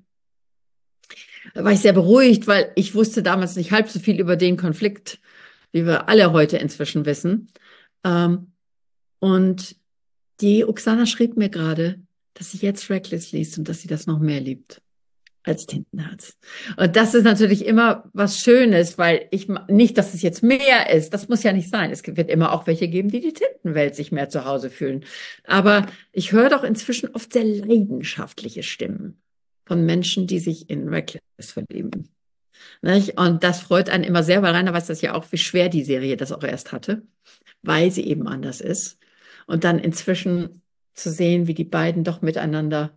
Da war ich sehr beruhigt, weil ich wusste damals nicht halb so viel über den Konflikt, wie wir alle heute inzwischen wissen. Ähm, und die Oksana schrieb mir gerade, dass sie jetzt Reckless liest und dass sie das noch mehr liebt. als Tintenherz. Und das ist natürlich immer was Schönes, weil ich ma- nicht, dass es jetzt mehr ist. Das muss ja nicht sein. Es wird immer auch welche geben, die die Tintenwelt sich mehr zu Hause fühlen. Aber ich höre doch inzwischen oft sehr leidenschaftliche Stimmen von Menschen, die sich in Reckless verlieben. Nicht? Und das freut einen immer sehr, weil Rainer weiß das ja auch, wie schwer die Serie das auch erst hatte, weil sie eben anders ist. Und dann inzwischen zu sehen, wie die beiden doch miteinander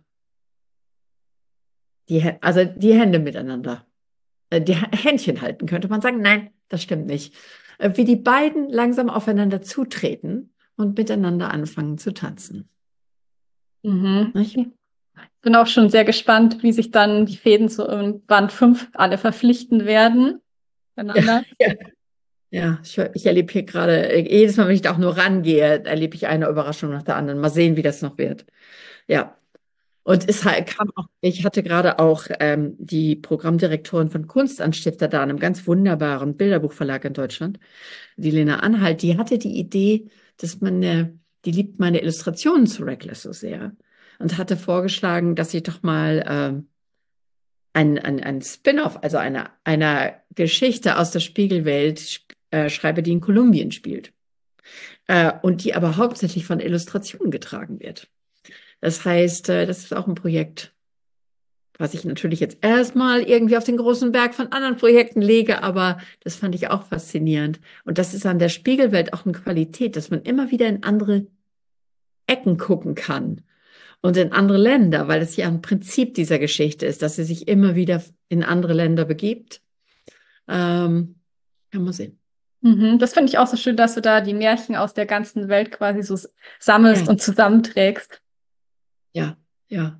die, Hä- also die Hände miteinander, äh, die H- Händchen halten, könnte man sagen. Nein, das stimmt nicht. Äh, Wie die beiden langsam aufeinander zutreten und miteinander anfangen zu tanzen. Mhm. Nicht? Ich bin auch schon sehr gespannt, wie sich dann die Fäden so in Band fünf alle verpflichten werden. Miteinander. Ja, ja, ich, ich erlebe hier gerade, äh, jedes Mal, wenn ich da auch nur rangehe, erlebe ich eine Überraschung nach der anderen. Mal sehen, wie das noch wird. Ja. Und es ha- kam auch, ich hatte gerade auch ähm, die Programmdirektorin von Kunstanstifter da, einem ganz wunderbaren Bilderbuchverlag in Deutschland, die Lena Anhalt, die hatte die Idee, dass man, äh, die liebt meine Illustrationen zu Reckless so sehr und hatte vorgeschlagen, dass ich doch mal ähm, ein, ein, ein Spin-off, also eine, einer Geschichte aus der Spiegelwelt sch- äh, schreibe, die in Kolumbien spielt. Äh, und die aber hauptsächlich von Illustrationen getragen wird. Das heißt, äh, das ist auch ein Projekt, was ich natürlich jetzt erstmal irgendwie auf den großen Berg von anderen Projekten lege, aber das fand ich auch faszinierend. Und das ist an der Spiegelwelt auch eine Qualität, dass man immer wieder in andere Ecken gucken kann und in andere Länder, weil das ja ein Prinzip dieser Geschichte ist, dass sie sich immer wieder in andere Länder begibt. Ähm, kann man sehen. Mhm. Das finde ich auch so schön, dass du da die Märchen aus der ganzen Welt quasi so s- sammelst Ja, und zusammenträgst. ja, ja.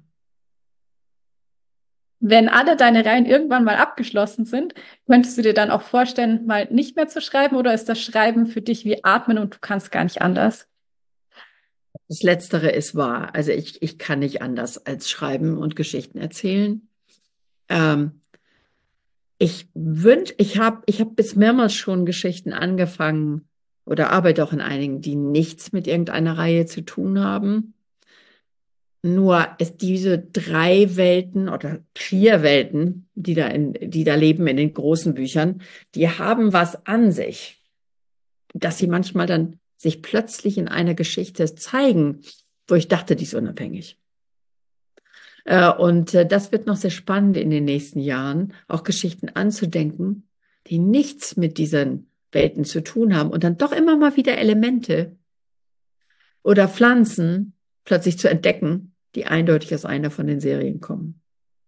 Wenn alle deine Reihen irgendwann mal abgeschlossen sind, könntest du dir dann auch vorstellen, mal nicht mehr zu schreiben, oder ist das Schreiben für dich wie Atmen und du kannst gar nicht anders? Das Letztere ist wahr. Also ich, ich kann nicht anders als schreiben und Geschichten erzählen. Ähm, Ich wünsch, ich habe ich hab bis mehrmals schon Geschichten angefangen oder arbeite auch in einigen, die nichts mit irgendeiner Reihe zu tun haben. Nur ist diese drei Welten oder vier Welten, die da in, die da leben in den großen Büchern, die haben was an sich, dass sie manchmal dann sich plötzlich in einer Geschichte zeigen, wo ich dachte, die ist unabhängig. Äh, Und äh, das wird noch sehr spannend in den nächsten Jahren, auch Geschichten anzudenken, die nichts mit diesen Welten zu tun haben und dann doch immer mal wieder Elemente oder Pflanzen plötzlich zu entdecken, die eindeutig aus einer von den Serien kommen.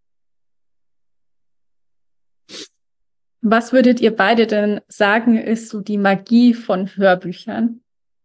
Was würdet ihr beide denn sagen, ist so die Magie von Hörbüchern?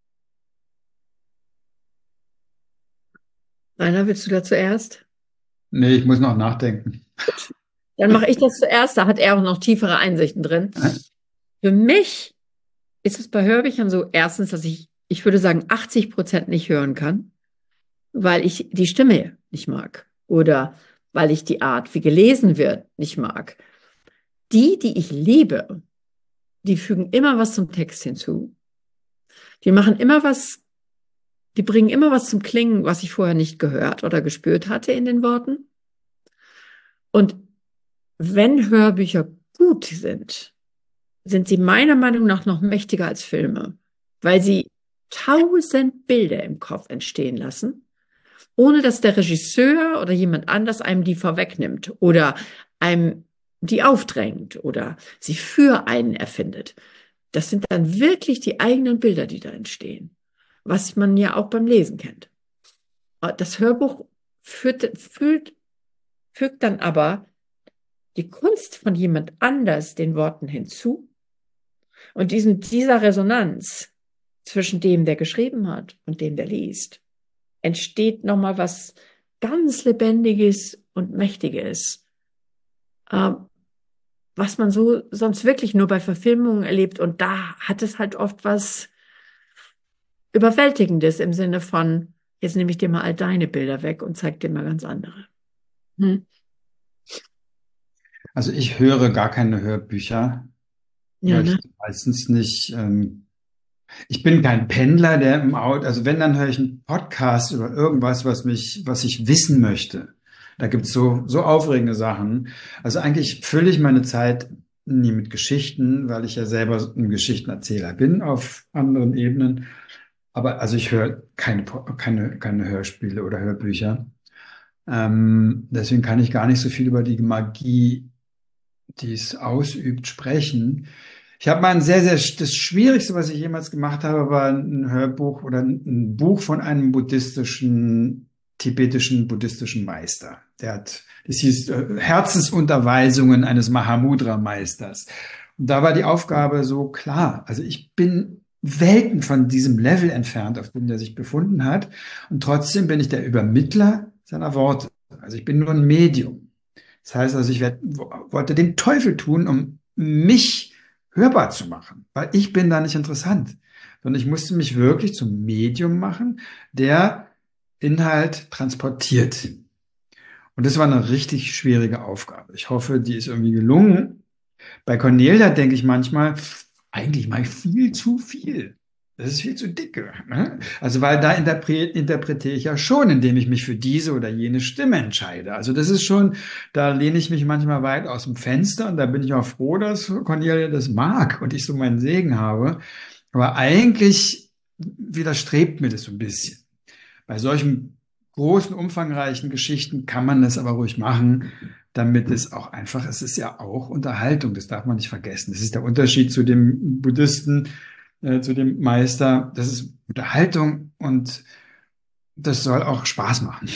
Rainer, willst du da zuerst? Nee, ich muss noch nachdenken. Dann mache ich das zuerst, da hat er auch noch tiefere Einsichten drin. Für mich ist es bei Hörbüchern so, erstens, dass ich, ich würde sagen, achtzig Prozent nicht hören kann, weil ich die Stimme nicht mag oder weil ich die Art, wie gelesen wird, nicht mag. Die, die ich liebe, die fügen immer was zum Text hinzu. Die machen immer was, die bringen immer was zum Klingen, was ich vorher nicht gehört oder gespürt hatte in den Worten. Und wenn Hörbücher gut sind, sind sie meiner Meinung nach noch mächtiger als Filme, weil sie tausend Bilder im Kopf entstehen lassen, ohne dass der Regisseur oder jemand anders einem die vorwegnimmt oder einem die aufdrängt oder sie für einen erfindet. Das sind dann wirklich die eigenen Bilder, die da entstehen, was man ja auch beim Lesen kennt. Das Hörbuch führt, fühlt, fügt dann aber die Kunst von jemand anders den Worten hinzu und diesen, dieser Resonanz zwischen dem, der geschrieben hat und dem, der liest, entsteht nochmal was ganz Lebendiges und Mächtiges, äh, was man so sonst wirklich nur bei Verfilmungen erlebt. Und da hat es halt oft was Überwältigendes im Sinne von, jetzt nehme ich dir mal all deine Bilder weg und zeige dir mal ganz andere. Hm. Also ich höre gar keine Hörbücher, Ja, weil ich ne? meistens nicht, ähm, ich bin kein Pendler, der im Auto, also wenn, dann höre ich einen Podcast über irgendwas, was mich, was ich wissen möchte. Da gibt's so, so aufregende Sachen. Also eigentlich fülle ich meine Zeit nie mit Geschichten, weil ich ja selber ein Geschichtenerzähler bin auf anderen Ebenen. Aber also ich höre keine, Po- keine, keine Hörspiele oder Hörbücher. Ähm, deswegen kann ich gar nicht so viel über die Magie, die es ausübt, sprechen. Ich habe mal ein sehr, sehr, das Schwierigste, was ich jemals gemacht habe, war ein Hörbuch oder ein Buch von einem buddhistischen, tibetischen buddhistischen Meister. Der hat, das hieß äh, Herzensunterweisungen eines Mahamudra-Meisters. Und da war die Aufgabe so klar. Also ich bin Welten von diesem Level entfernt, auf dem der sich befunden hat. Und trotzdem bin ich der Übermittler seiner Worte. Also ich bin nur ein Medium. Das heißt also, ich werd, wollte den Teufel tun, um mich hörbar zu machen, weil ich bin da nicht interessant, sondern ich musste mich wirklich zum Medium machen, der Inhalt transportiert. Und das war eine richtig schwierige Aufgabe. Ich hoffe, die ist irgendwie gelungen. Bei Cornelia denke ich manchmal, eigentlich mache ich viel zu viel. Das ist viel zu dicke. Ne? Also, weil da interpre interpretiere ich ja schon, indem ich mich für diese oder jene Stimme entscheide. Also, das ist schon, da lehne ich mich manchmal weit aus dem Fenster und da bin ich auch froh, dass Cornelia das mag und ich so meinen Segen habe. Aber eigentlich widerstrebt mir das so ein bisschen. Bei solchen großen, umfangreichen Geschichten kann man das aber ruhig machen, damit es auch einfach, es ist ja auch Unterhaltung, das darf man nicht vergessen. Das ist der Unterschied zu dem Buddhisten, äh, zu dem Meister. Das ist Unterhaltung und das soll auch Spaß machen.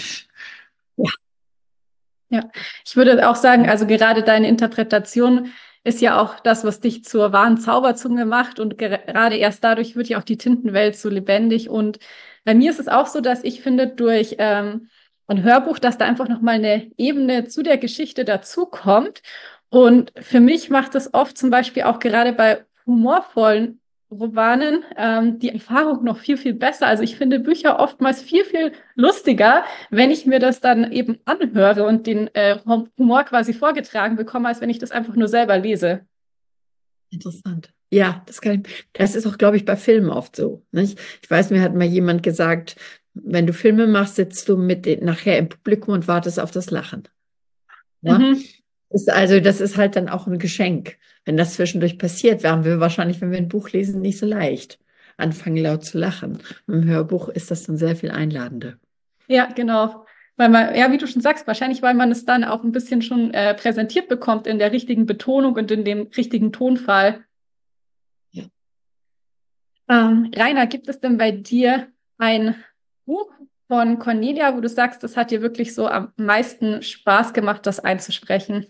Ja, ich würde auch sagen, also gerade deine Interpretation ist ja auch das, was dich zur wahren Zauberzunge macht und gerade erst dadurch wird ja auch die Tintenwelt so lebendig und bei mir ist es auch so, dass ich finde, durch ähm, ein Hörbuch, dass da einfach nochmal eine Ebene zu der Geschichte dazukommt und für mich macht es oft zum Beispiel auch gerade bei humorvollen Romanen ähm, die Erfahrung noch viel, viel besser. Also ich finde Bücher oftmals viel, viel lustiger, wenn ich mir das dann eben anhöre und den äh, Humor quasi vorgetragen bekomme, als wenn ich das einfach nur selber lese. Interessant. Ja, das kann ich, das ist auch, glaube ich, bei Filmen oft so. Nicht? Ich weiß, mir hat mal jemand gesagt, wenn du Filme machst, sitzt du mit den, nachher im Publikum und wartest auf das Lachen. Ja? Mhm. Ist also, das ist halt dann auch ein Geschenk. Wenn das zwischendurch passiert, werden wir wahrscheinlich, wenn wir ein Buch lesen, nicht so leicht anfangen, laut zu lachen. Im Hörbuch ist das dann sehr viel einladender. Ja, genau. Weil man, ja, wie du schon sagst, wahrscheinlich, weil man es dann auch ein bisschen schon äh, präsentiert bekommt in der richtigen Betonung und in dem richtigen Tonfall. Ja. Ähm, Rainer, gibt es denn bei dir ein Buch von Cornelia, wo du sagst, das hat dir wirklich so am meisten Spaß gemacht, das einzusprechen?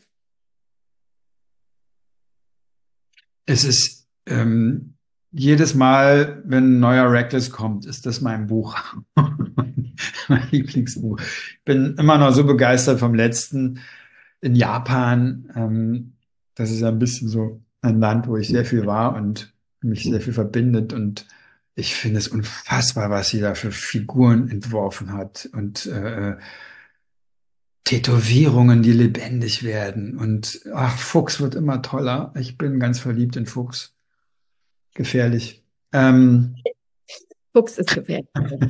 Es ist ähm, jedes Mal, wenn ein neuer Reckless kommt, ist das mein Buch. Mein Lieblingsbuch. Ich bin immer noch so begeistert vom letzten in Japan. Ähm, das ist ja ein bisschen so ein Land, wo ich sehr viel war und mich sehr viel verbindet. Und ich finde es unfassbar, was sie da für Figuren entworfen hat und äh, Tätowierungen, die lebendig werden. Und ach, Fuchs wird immer toller. Ich bin ganz verliebt in Fuchs. Gefährlich. Ähm, Fuchs ist gefährlich.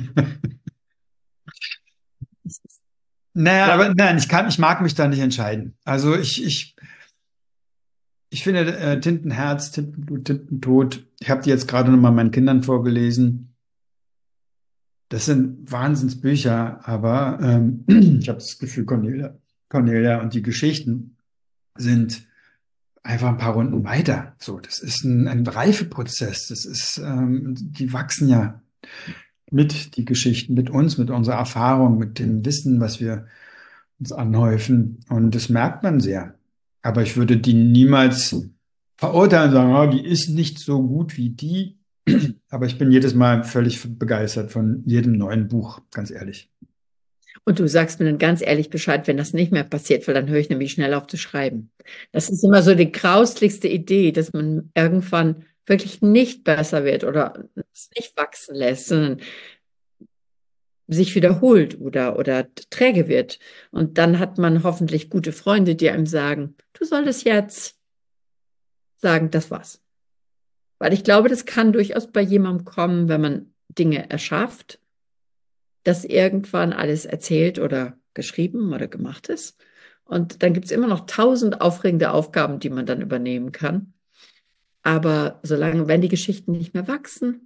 naja, Ja. aber nein, ich kann, ich mag mich da nicht entscheiden. Also ich, ich, ich finde äh, Tintenherz, Tintenblut, Tintentod. Ich habe die jetzt gerade noch mal meinen Kindern vorgelesen. Das sind Wahnsinnsbücher, aber ähm, ich habe das Gefühl, Cornelia, Cornelia und die Geschichten sind einfach ein paar Runden weiter. So, das ist ein, ein Reifeprozess. Das ist, ähm, die wachsen ja mit die Geschichten, mit uns, mit unserer Erfahrung, mit dem Wissen, was wir uns anhäufen. Und das merkt man sehr. Aber ich würde die niemals verurteilen, sagen, oh, die ist nicht so gut wie die. Aber ich bin jedes Mal völlig begeistert von jedem neuen Buch, ganz ehrlich. Und du sagst mir dann ganz ehrlich Bescheid, wenn das nicht mehr passiert, weil dann höre ich nämlich schnell auf zu schreiben. Das ist immer so die grauslichste Idee, dass man irgendwann wirklich nicht besser wird oder es nicht wachsen lässt, sondern sich wiederholt oder, oder träge wird. Und dann hat man hoffentlich gute Freunde, die einem sagen, du solltest jetzt sagen, das war's. Weil ich glaube, das kann durchaus bei jemandem kommen, wenn man Dinge erschafft, dass irgendwann alles erzählt oder geschrieben oder gemacht ist. Und dann gibt es immer noch tausend aufregende Aufgaben, die man dann übernehmen kann. Aber solange, wenn die Geschichten nicht mehr wachsen,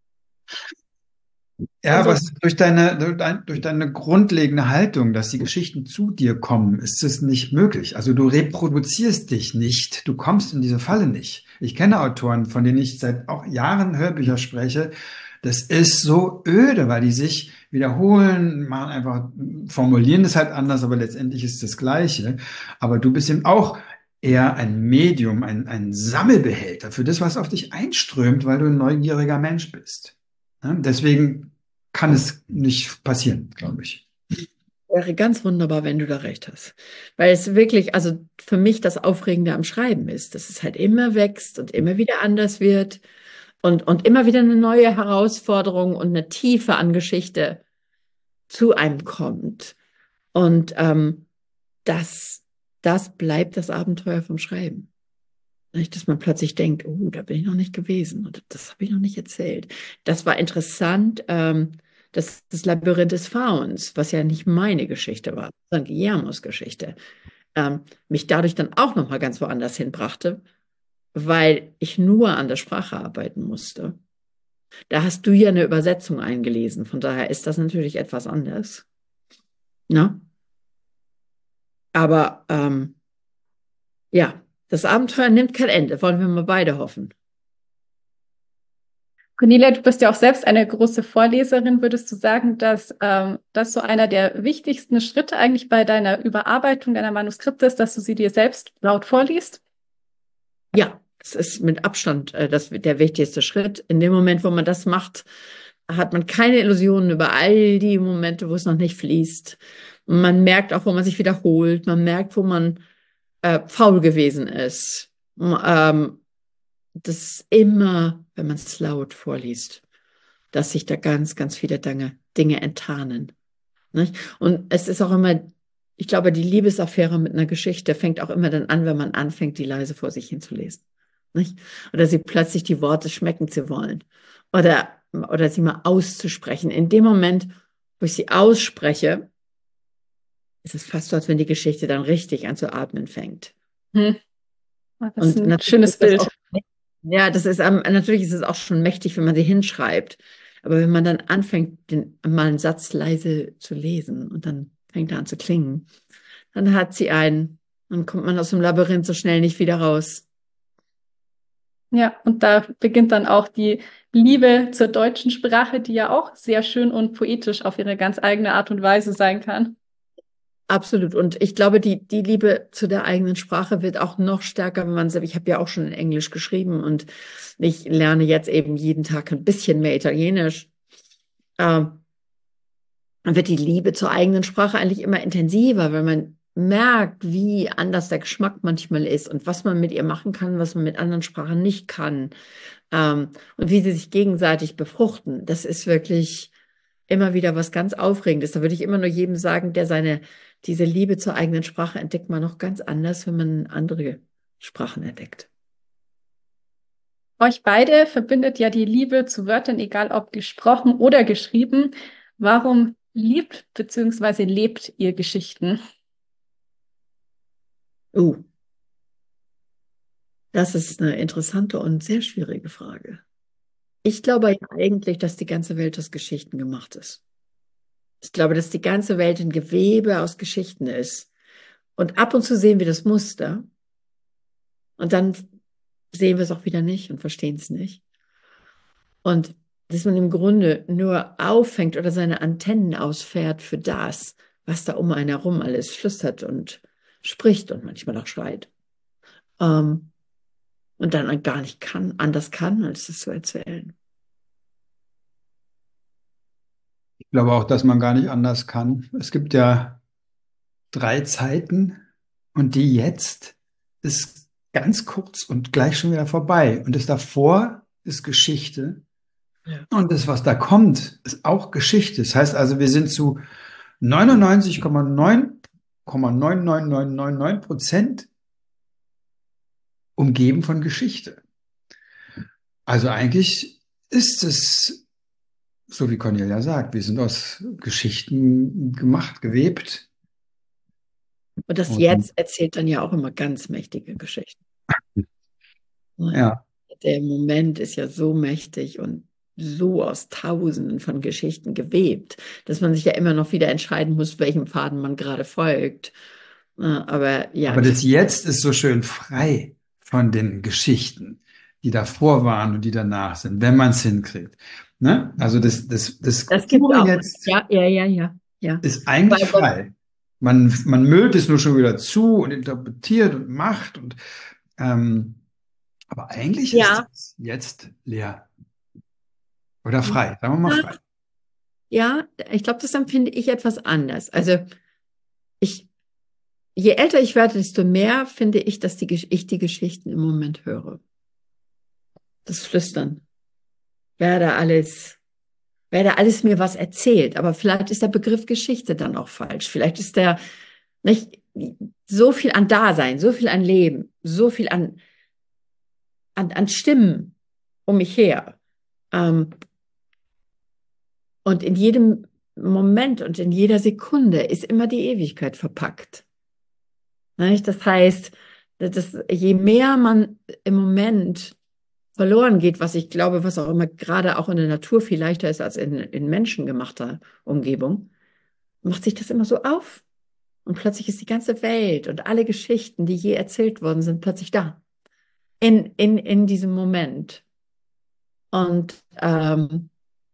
Ja, aber unsere, es ist durch deine, durch dein- durch deine grundlegende Haltung, dass die Geschichten zu dir kommen, ist es nicht möglich. Also du reproduzierst dich nicht, du kommst in diese Falle nicht. Ich kenne Autoren, von denen ich seit auch Jahren Hörbücher spreche. Das ist so öde, weil die sich wiederholen, machen einfach, formulieren es halt anders, aber letztendlich ist das Gleiche. Aber du bist eben auch eher ein Medium, ein, ein Sammelbehälter für das, was auf dich einströmt, weil du ein neugieriger Mensch bist. Ja, deswegen kann es nicht passieren, glaube ich. wäre ganz wunderbar, wenn du da recht hast. Weil es wirklich, also für mich das Aufregende am Schreiben ist, dass es halt immer wächst und immer wieder anders wird und, und immer wieder eine neue Herausforderung und eine Tiefe an Geschichte zu einem kommt. Und ähm, das, das bleibt das Abenteuer vom Schreiben. Nicht, dass man plötzlich denkt, oh, da bin ich noch nicht gewesen oder das habe ich noch nicht erzählt. Das war interessant, ähm, das, das Labyrinth des Fauns, was ja nicht meine Geschichte war, sondern Guillermos Geschichte, ähm, mich dadurch dann auch nochmal ganz woanders hinbrachte, weil ich nur an der Sprache arbeiten musste. Da hast du ja eine Übersetzung eingelesen, von daher ist das natürlich etwas anders. Ne? Aber ähm, ja, das Abenteuer nimmt kein Ende, wollen wir mal beide hoffen. Cornelia, du bist ja auch selbst eine große Vorleserin. Würdest du sagen, dass ähm, das so einer der wichtigsten Schritte eigentlich bei deiner Überarbeitung deiner Manuskripte ist, dass du sie dir selbst laut vorliest? Ja, das ist mit Abstand äh, das, der wichtigste Schritt. In dem Moment, wo man das macht, hat man keine Illusionen über all die Momente, wo es noch nicht fließt. Man merkt auch, wo man sich wiederholt. Man merkt, wo man äh, faul gewesen ist. Ähm, das ist immer, wenn man es laut vorliest, dass sich da ganz, ganz viele Dinge, Dinge enttarnen. Nicht? Und es ist auch immer, ich glaube, die Liebesaffäre mit einer Geschichte fängt auch immer dann an, wenn man anfängt, die leise vor sich hinzulesen. Nicht? Oder sie plötzlich die Worte schmecken zu wollen. Oder, oder sie mal auszusprechen. In dem Moment, wo ich sie ausspreche, ist es fast so, als wenn die Geschichte dann richtig an zu atmen fängt. Hm. Das ist Und ein natürlich schönes ist das Bild. auch, ja, das ist, ähm, natürlich ist es auch schon mächtig, wenn man sie hinschreibt. Aber wenn man dann anfängt, den, mal einen Satz leise zu lesen und dann fängt er an zu klingen, dann hat sie einen. Dann kommt man aus dem Labyrinth so schnell nicht wieder raus. Ja, und da beginnt dann auch die Liebe zur deutschen Sprache, die ja auch sehr schön und poetisch auf ihre ganz eigene Art und Weise sein kann. Absolut. Und ich glaube, die, die Liebe zu der eigenen Sprache wird auch noch stärker, wenn man sagt, ich habe ja auch schon in Englisch geschrieben und ich lerne jetzt eben jeden Tag ein bisschen mehr Italienisch. Ähm, dann wird die Liebe zur eigenen Sprache eigentlich immer intensiver, weil man merkt, wie anders der Geschmack manchmal ist und was man mit ihr machen kann, was man mit anderen Sprachen nicht kann. Ähm, und wie sie sich gegenseitig befruchten. Das ist wirklich immer wieder was ganz Aufregendes. Da würde ich immer nur jedem sagen, der seine, diese Liebe zur eigenen Sprache entdeckt, man noch ganz anders, wenn man andere Sprachen entdeckt. Euch beide verbindet ja die Liebe zu Wörtern, egal ob gesprochen oder geschrieben. Warum liebt bzw. lebt ihr Geschichten? Uh, das ist eine interessante und sehr schwierige Frage. Ich glaube ja eigentlich, dass die ganze Welt aus Geschichten gemacht ist. Ich glaube, dass die ganze Welt ein Gewebe aus Geschichten ist. Und ab und zu sehen wir das Muster und dann sehen wir es auch wieder nicht und verstehen es nicht. Und dass man im Grunde nur auffängt oder seine Antennen ausfährt für das, was da um einen herum alles flüstert und spricht und manchmal auch schreit. Ähm, und dann gar nicht kann, anders kann, als es zu erzählen. Ich glaube auch, dass man gar nicht anders kann. Es gibt ja drei Zeiten und die jetzt ist ganz kurz und gleich schon wieder vorbei. Und das davor ist Geschichte. Ja. Und das, was da kommt, ist auch Geschichte. Das heißt also, wir sind zu neunundneunzig Komma neun Komma neun neun neun neun neun Prozent umgeben von Geschichte. Also eigentlich ist es, so wie Cornelia sagt, wir sind aus Geschichten gemacht, gewebt. Und das Und, Jetzt erzählt dann ja auch immer ganz mächtige Geschichten. ja, Der Moment ist ja so mächtig und so aus Tausenden von Geschichten gewebt, dass man sich ja immer noch wieder entscheiden muss, welchem Faden man gerade folgt. Äh, Aber ja, aber ich, das Jetzt ist so schön frei von den Geschichten, die davor waren und die danach sind, wenn man es hinkriegt. Ne? Also das, das, das das gibt pure auch. Jetzt Ja, ja, ja, ja, ja. ist eigentlich Weil, weil, frei. Man, man müllt es nur schon wieder zu und interpretiert und macht und ähm, aber eigentlich ist ja, es jetzt leer oder frei. Sagen wir mal frei. ja, ich glaube, das empfinde ich etwas anders. Also ich, je älter ich werde, desto mehr finde ich, dass die, Gesch- ich die Geschichten im Moment höre. Das Flüstern. Wer da alles, wer da alles mir was erzählt. Aber vielleicht ist der Begriff Geschichte dann auch falsch. Vielleicht ist der nicht so viel an Dasein, so viel an Leben, so viel an, an, an Stimmen um mich her. Ähm, und in jedem Moment und in jeder Sekunde ist immer die Ewigkeit verpackt. Nicht? Das heißt, dass je mehr man im Moment verloren geht, was ich glaube, was auch immer gerade auch in der Natur viel leichter ist als in, in menschengemachter Umgebung, macht sich das immer so auf. Und plötzlich ist die ganze Welt und alle Geschichten, die je erzählt worden sind, plötzlich da. In, in, in diesem Moment. Und ähm,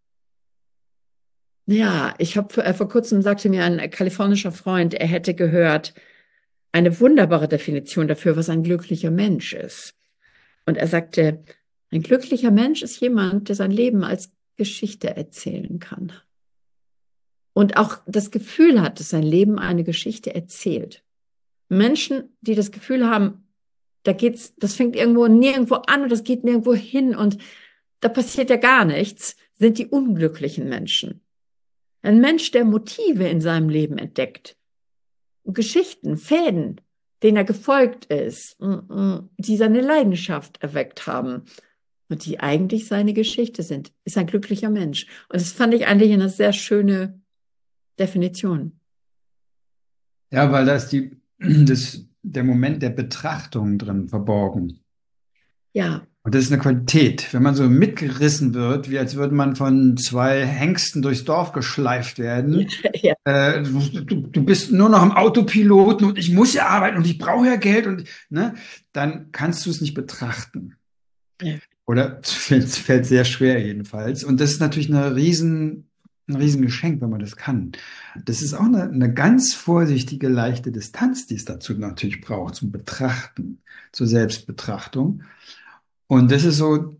ja, ich habe äh, vor kurzem sagte mir ein kalifornischer Freund, er hätte gehört, eine wunderbare Definition dafür, was ein glücklicher Mensch ist. Und er sagte, ein glücklicher Mensch ist jemand, der sein Leben als Geschichte erzählen kann. Und auch das Gefühl hat, dass sein Leben eine Geschichte erzählt. Menschen, die das Gefühl haben, da geht's, das fängt irgendwo nirgendwo an und das geht nirgendwo hin und da passiert ja gar nichts, sind die unglücklichen Menschen. Ein Mensch, der Motive in seinem Leben entdeckt, Geschichten, Fäden, denen er gefolgt ist, die seine Leidenschaft erweckt haben und die eigentlich seine Geschichte sind, ist ein glücklicher Mensch. Und das fand ich eigentlich eine sehr schöne Definition. Ja, weil da ist die, das, der Moment der Betrachtung drin verborgen. Ja, Und das ist eine Qualität. Wenn man so mitgerissen wird, wie als würde man von zwei Hengsten durchs Dorf geschleift werden. ja, Äh, du, du, du bist nur noch im Autopiloten und ich muss ja arbeiten und ich brauche ja Geld und ne, dann kannst du es nicht betrachten. ja. Oder es fällt, es fällt sehr schwer jedenfalls. Und das ist natürlich eine riesen, ein Riesengeschenk, wenn man das kann. Das ist auch eine, eine ganz vorsichtige, leichte Distanz, die es dazu natürlich braucht, zum Betrachten, zur Selbstbetrachtung. Und das ist so,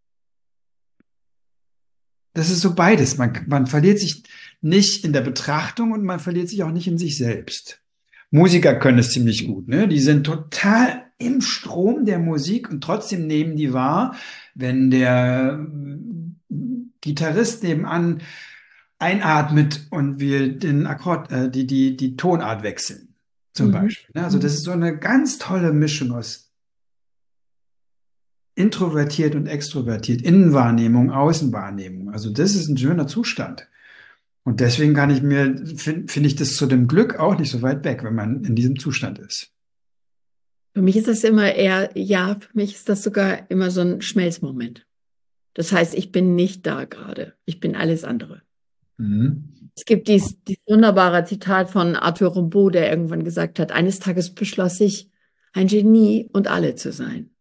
das ist so beides. Man, man verliert sich nicht in der Betrachtung und man verliert sich auch nicht in sich selbst. Musiker können es ziemlich gut, ne? Die sind total im Strom der Musik und trotzdem nehmen die wahr, wenn der äh, Gitarrist nebenan einatmet und wir den Akkord, äh, die, die, die Tonart wechseln, zum Mhm. Beispiel. Ne? Also das ist so eine ganz tolle Mischung aus introvertiert und extrovertiert, Innenwahrnehmung, Außenwahrnehmung. Also das ist ein schöner Zustand. Und deswegen kann ich mir, finde find ich das zu dem Glück auch nicht so weit weg, wenn man in diesem Zustand ist. Für mich ist das immer eher, ja, für mich ist das sogar immer so ein Schmelzmoment. Das heißt, ich bin nicht da gerade. Ich bin alles andere. Mhm. Es gibt dieses, dieses wunderbare Zitat von Arthur Rimbaud, der irgendwann gesagt hat, eines Tages beschloss ich, ein Genie und alle zu sein.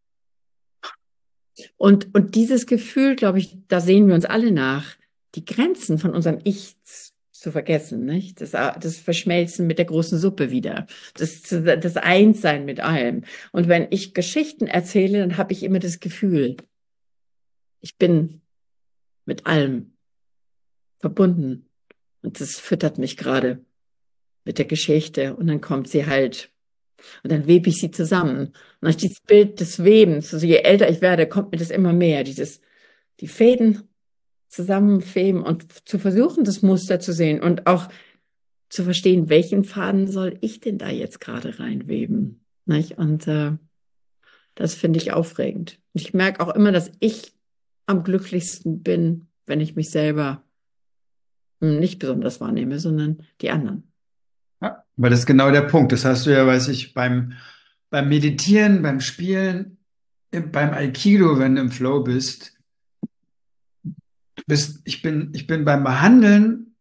Und, und dieses Gefühl, glaube ich, da sehen wir uns alle nach, die Grenzen von unserem Ich zu vergessen, nicht? Das, das Verschmelzen mit der großen Suppe wieder, das, das Einssein mit allem. Und wenn ich Geschichten erzähle, dann habe ich immer das Gefühl, ich bin mit allem verbunden. Und das füttert mich gerade mit der Geschichte. Und dann kommt sie halt, und dann webe ich sie zusammen. Und durch dieses Bild des Webens, also je älter ich werde, kommt mir das immer mehr, dieses, die Fäden zusammenfäden und zu versuchen, das Muster zu sehen und auch zu verstehen, welchen Faden soll ich denn da jetzt gerade reinweben? Nicht? Und äh, das finde ich aufregend. Und ich merke auch immer, dass ich am glücklichsten bin, wenn ich mich selber nicht besonders wahrnehme, sondern die anderen. Ja, Aber das ist genau der Punkt. Das hast du ja, weiß ich, beim, beim Meditieren, beim Spielen, äh, beim Aikido, wenn du im Flow bist. Du bist, ich bin, ich bin beim Behandeln,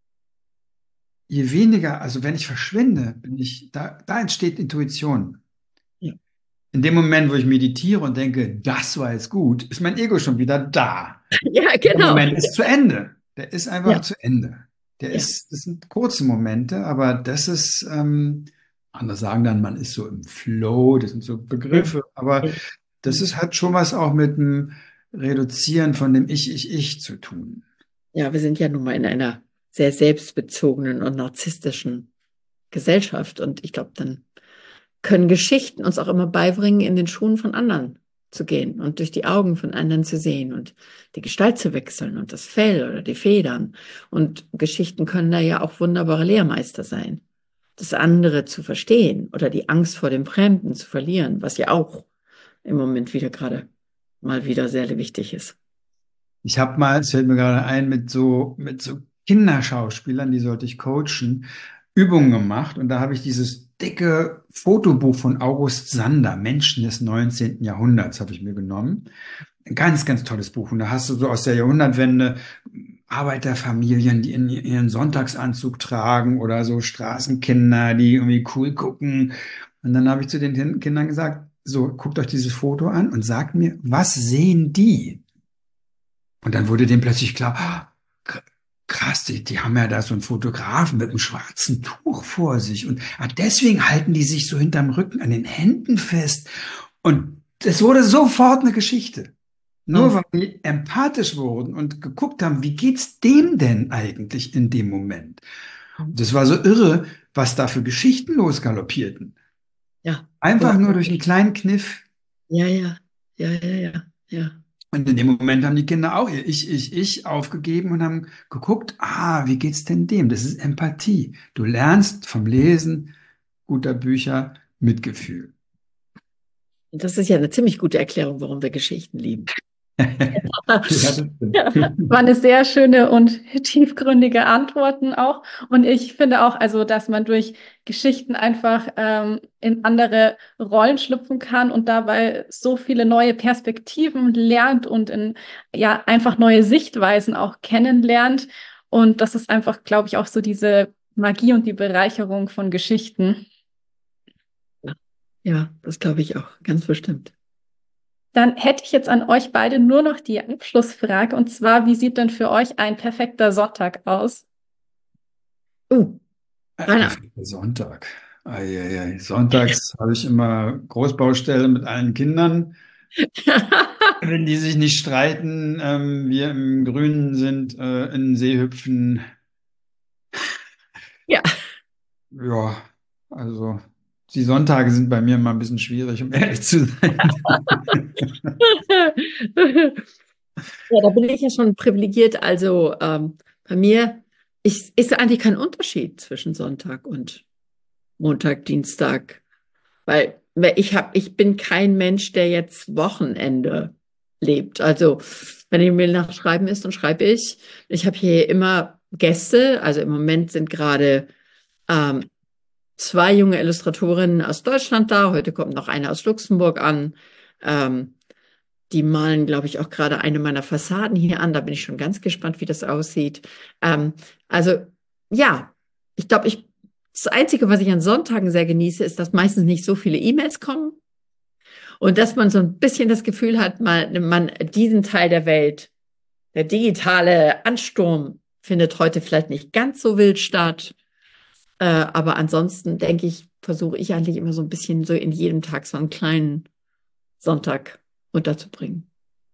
je weniger, also wenn ich verschwinde, bin ich, da, da entsteht Intuition. Ja, In dem Moment, wo ich meditiere und denke, das war jetzt gut, ist mein Ego schon wieder da. ja, Der genau. Moment ist zu Ende. Der ist einfach Ja, zu Ende. Der ja, ist, das sind kurze Momente, aber das ist, ähm, andere sagen dann, man ist so im Flow, das sind so ja, Begriffe, aber ja. das ist, hat schon was auch mit dem Reduzieren von dem Ich, Ich, Ich zu tun. Ja, wir sind ja nun mal in einer sehr selbstbezogenen und narzisstischen Gesellschaft. Und ich glaube, dann können Geschichten uns auch immer beibringen, in den Schuhen von anderen zu gehen und durch die Augen von anderen zu sehen und die Gestalt zu wechseln und das Fell oder die Federn. Und Geschichten können da ja auch wunderbare Lehrmeister sein. Das andere zu verstehen oder die Angst vor dem Fremden zu verlieren, was ja auch im Moment wieder gerade mal wieder sehr wichtig ist. Ich habe mal, es fällt mir gerade ein, mit so, mit so Kinderschauspielern, die sollte ich coachen, Übungen gemacht. Und da habe ich dieses dicke Fotobuch von August Sander, Menschen des neunzehnten. Jahrhunderts, habe ich mir genommen. Ein ganz, ganz tolles Buch. Und da hast du so aus der Jahrhundertwende Arbeiterfamilien, die in ihren Sonntagsanzug tragen oder so Straßenkinder, die irgendwie cool gucken. Und dann habe ich zu den Kindern gesagt, so, guckt euch dieses Foto an und sagt mir, was sehen die? Und dann wurde dem plötzlich klar, ah, kr- krass, die, die haben ja da so einen Fotografen mit einem schwarzen Tuch vor sich. Und ah, deswegen halten die sich so hinterm Rücken an den Händen fest. Und es wurde sofort eine Geschichte. Nur Oh. weil die empathisch wurden und geguckt haben, wie geht's dem denn eigentlich in dem Moment? Und das war so irre, was da für Geschichten losgaloppierten. Ja, Einfach ja, nur durch einen kleinen Kniff. ja, ja, ja, ja, ja, ja. Und in dem Moment haben die Kinder auch ihr Ich, Ich, Ich aufgegeben und haben geguckt, ah, wie geht's denn dem? Das ist Empathie. Du lernst vom Lesen guter Bücher Mitgefühl. Und das ist ja eine ziemlich gute Erklärung, warum wir Geschichten lieben. Ja, das stimmt. War eine sehr schöne und tiefgründige Antworten auch. Und ich finde auch, also, dass man durch Geschichten einfach ähm, in andere Rollen schlüpfen kann und dabei so viele neue Perspektiven lernt und in, ja, einfach neue Sichtweisen auch kennenlernt. Und das ist einfach, glaube ich, auch so diese Magie und die Bereicherung von Geschichten. Ja, ja, das glaube ich auch, ganz bestimmt. Dann hätte ich jetzt an euch beide nur noch die Abschlussfrage, und zwar, wie sieht denn für euch ein perfekter Sonntag aus? Uh, Ein Rainer. perfekter Sonntag. Eieiei. Sonntags habe ich immer Großbaustelle mit allen Kindern. Wenn die sich nicht streiten, ähm, wir im Grünen sind, äh, in den See hüpfen. Ja. Ja, also die Sonntage sind bei mir mal ein bisschen schwierig, um ehrlich zu sein. Ja, da bin ich ja schon privilegiert. Also ähm, bei mir ich, ist eigentlich kein Unterschied zwischen Sonntag und Montag, Dienstag, weil, weil ich hab, ich bin kein Mensch, der jetzt Wochenende lebt. Also wenn ich mir nach Schreiben ist, dann schreibe ich. Ich habe hier immer Gäste. Also im Moment sind gerade ähm, zwei junge Illustratorinnen aus Deutschland da. Heute kommt noch eine aus Luxemburg an. Ähm, Die malen, glaube ich, auch gerade eine meiner Fassaden hier an. Da bin ich schon ganz gespannt, wie das aussieht. Ähm, also ja, ich glaube, ich, das Einzige, was ich an Sonntagen sehr genieße, ist, dass meistens nicht so viele E-Mails kommen und dass man so ein bisschen das Gefühl hat, man, man diesen Teil der Welt, der digitale Ansturm, findet heute vielleicht nicht ganz so wild statt. Äh, aber ansonsten denke ich, versuche ich eigentlich immer so ein bisschen so in jedem Tag so einen kleinen Sonntag unterzubringen.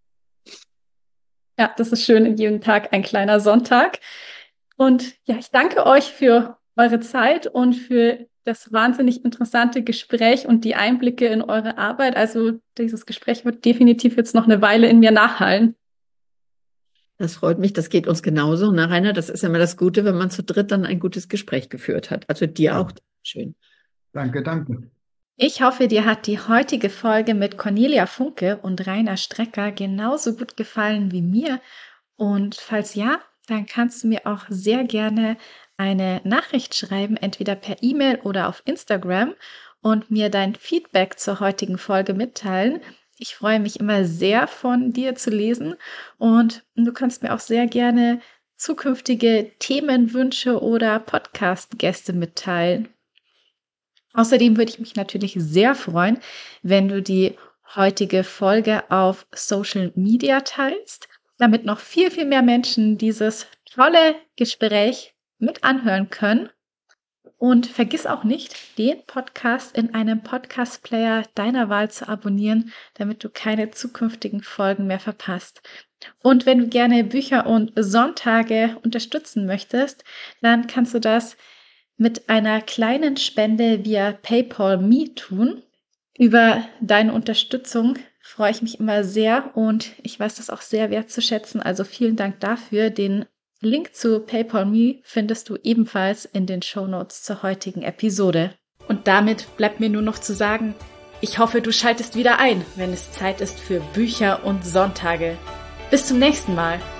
Ja, das ist schön, in jedem Tag ein kleiner Sonntag. Und ja, ich danke euch für eure Zeit und für das wahnsinnig interessante Gespräch und die Einblicke in eure Arbeit. Also dieses Gespräch wird definitiv jetzt noch eine Weile in mir nachhallen. Das freut mich, das geht uns genauso, ne, Rainer? Das ist ja immer das Gute, wenn man zu dritt dann ein gutes Gespräch geführt hat. Also dir Ja, auch. Schön. danke, danke. Ich hoffe, dir hat die heutige Folge mit Cornelia Funke und Rainer Strecker genauso gut gefallen wie mir. Und falls ja, dann kannst du mir auch sehr gerne eine Nachricht schreiben, entweder per E-Mail oder auf Instagram und mir dein Feedback zur heutigen Folge mitteilen. Ich freue mich immer sehr, von dir zu lesen und du kannst mir auch sehr gerne zukünftige Themenwünsche oder Podcast-Gäste mitteilen. Außerdem würde ich mich natürlich sehr freuen, wenn du die heutige Folge auf Social Media teilst, damit noch viel, viel mehr Menschen dieses tolle Gespräch mit anhören können. Und vergiss auch nicht, den Podcast in einem Podcast-Player deiner Wahl zu abonnieren, damit du keine zukünftigen Folgen mehr verpasst. Und wenn du gerne Bücher und Sonntage unterstützen möchtest, dann kannst du das mit einer kleinen Spende via PayPal Me tun. Über deine Unterstützung freue ich mich immer sehr und ich weiß das auch sehr wertzuschätzen. Also vielen Dank dafür. Den Link zu PayPal Me findest du ebenfalls in den Shownotes zur heutigen Episode. Und damit bleibt mir nur noch zu sagen, ich hoffe, du schaltest wieder ein, wenn es Zeit ist für Bücher und Sonntage. Bis zum nächsten Mal.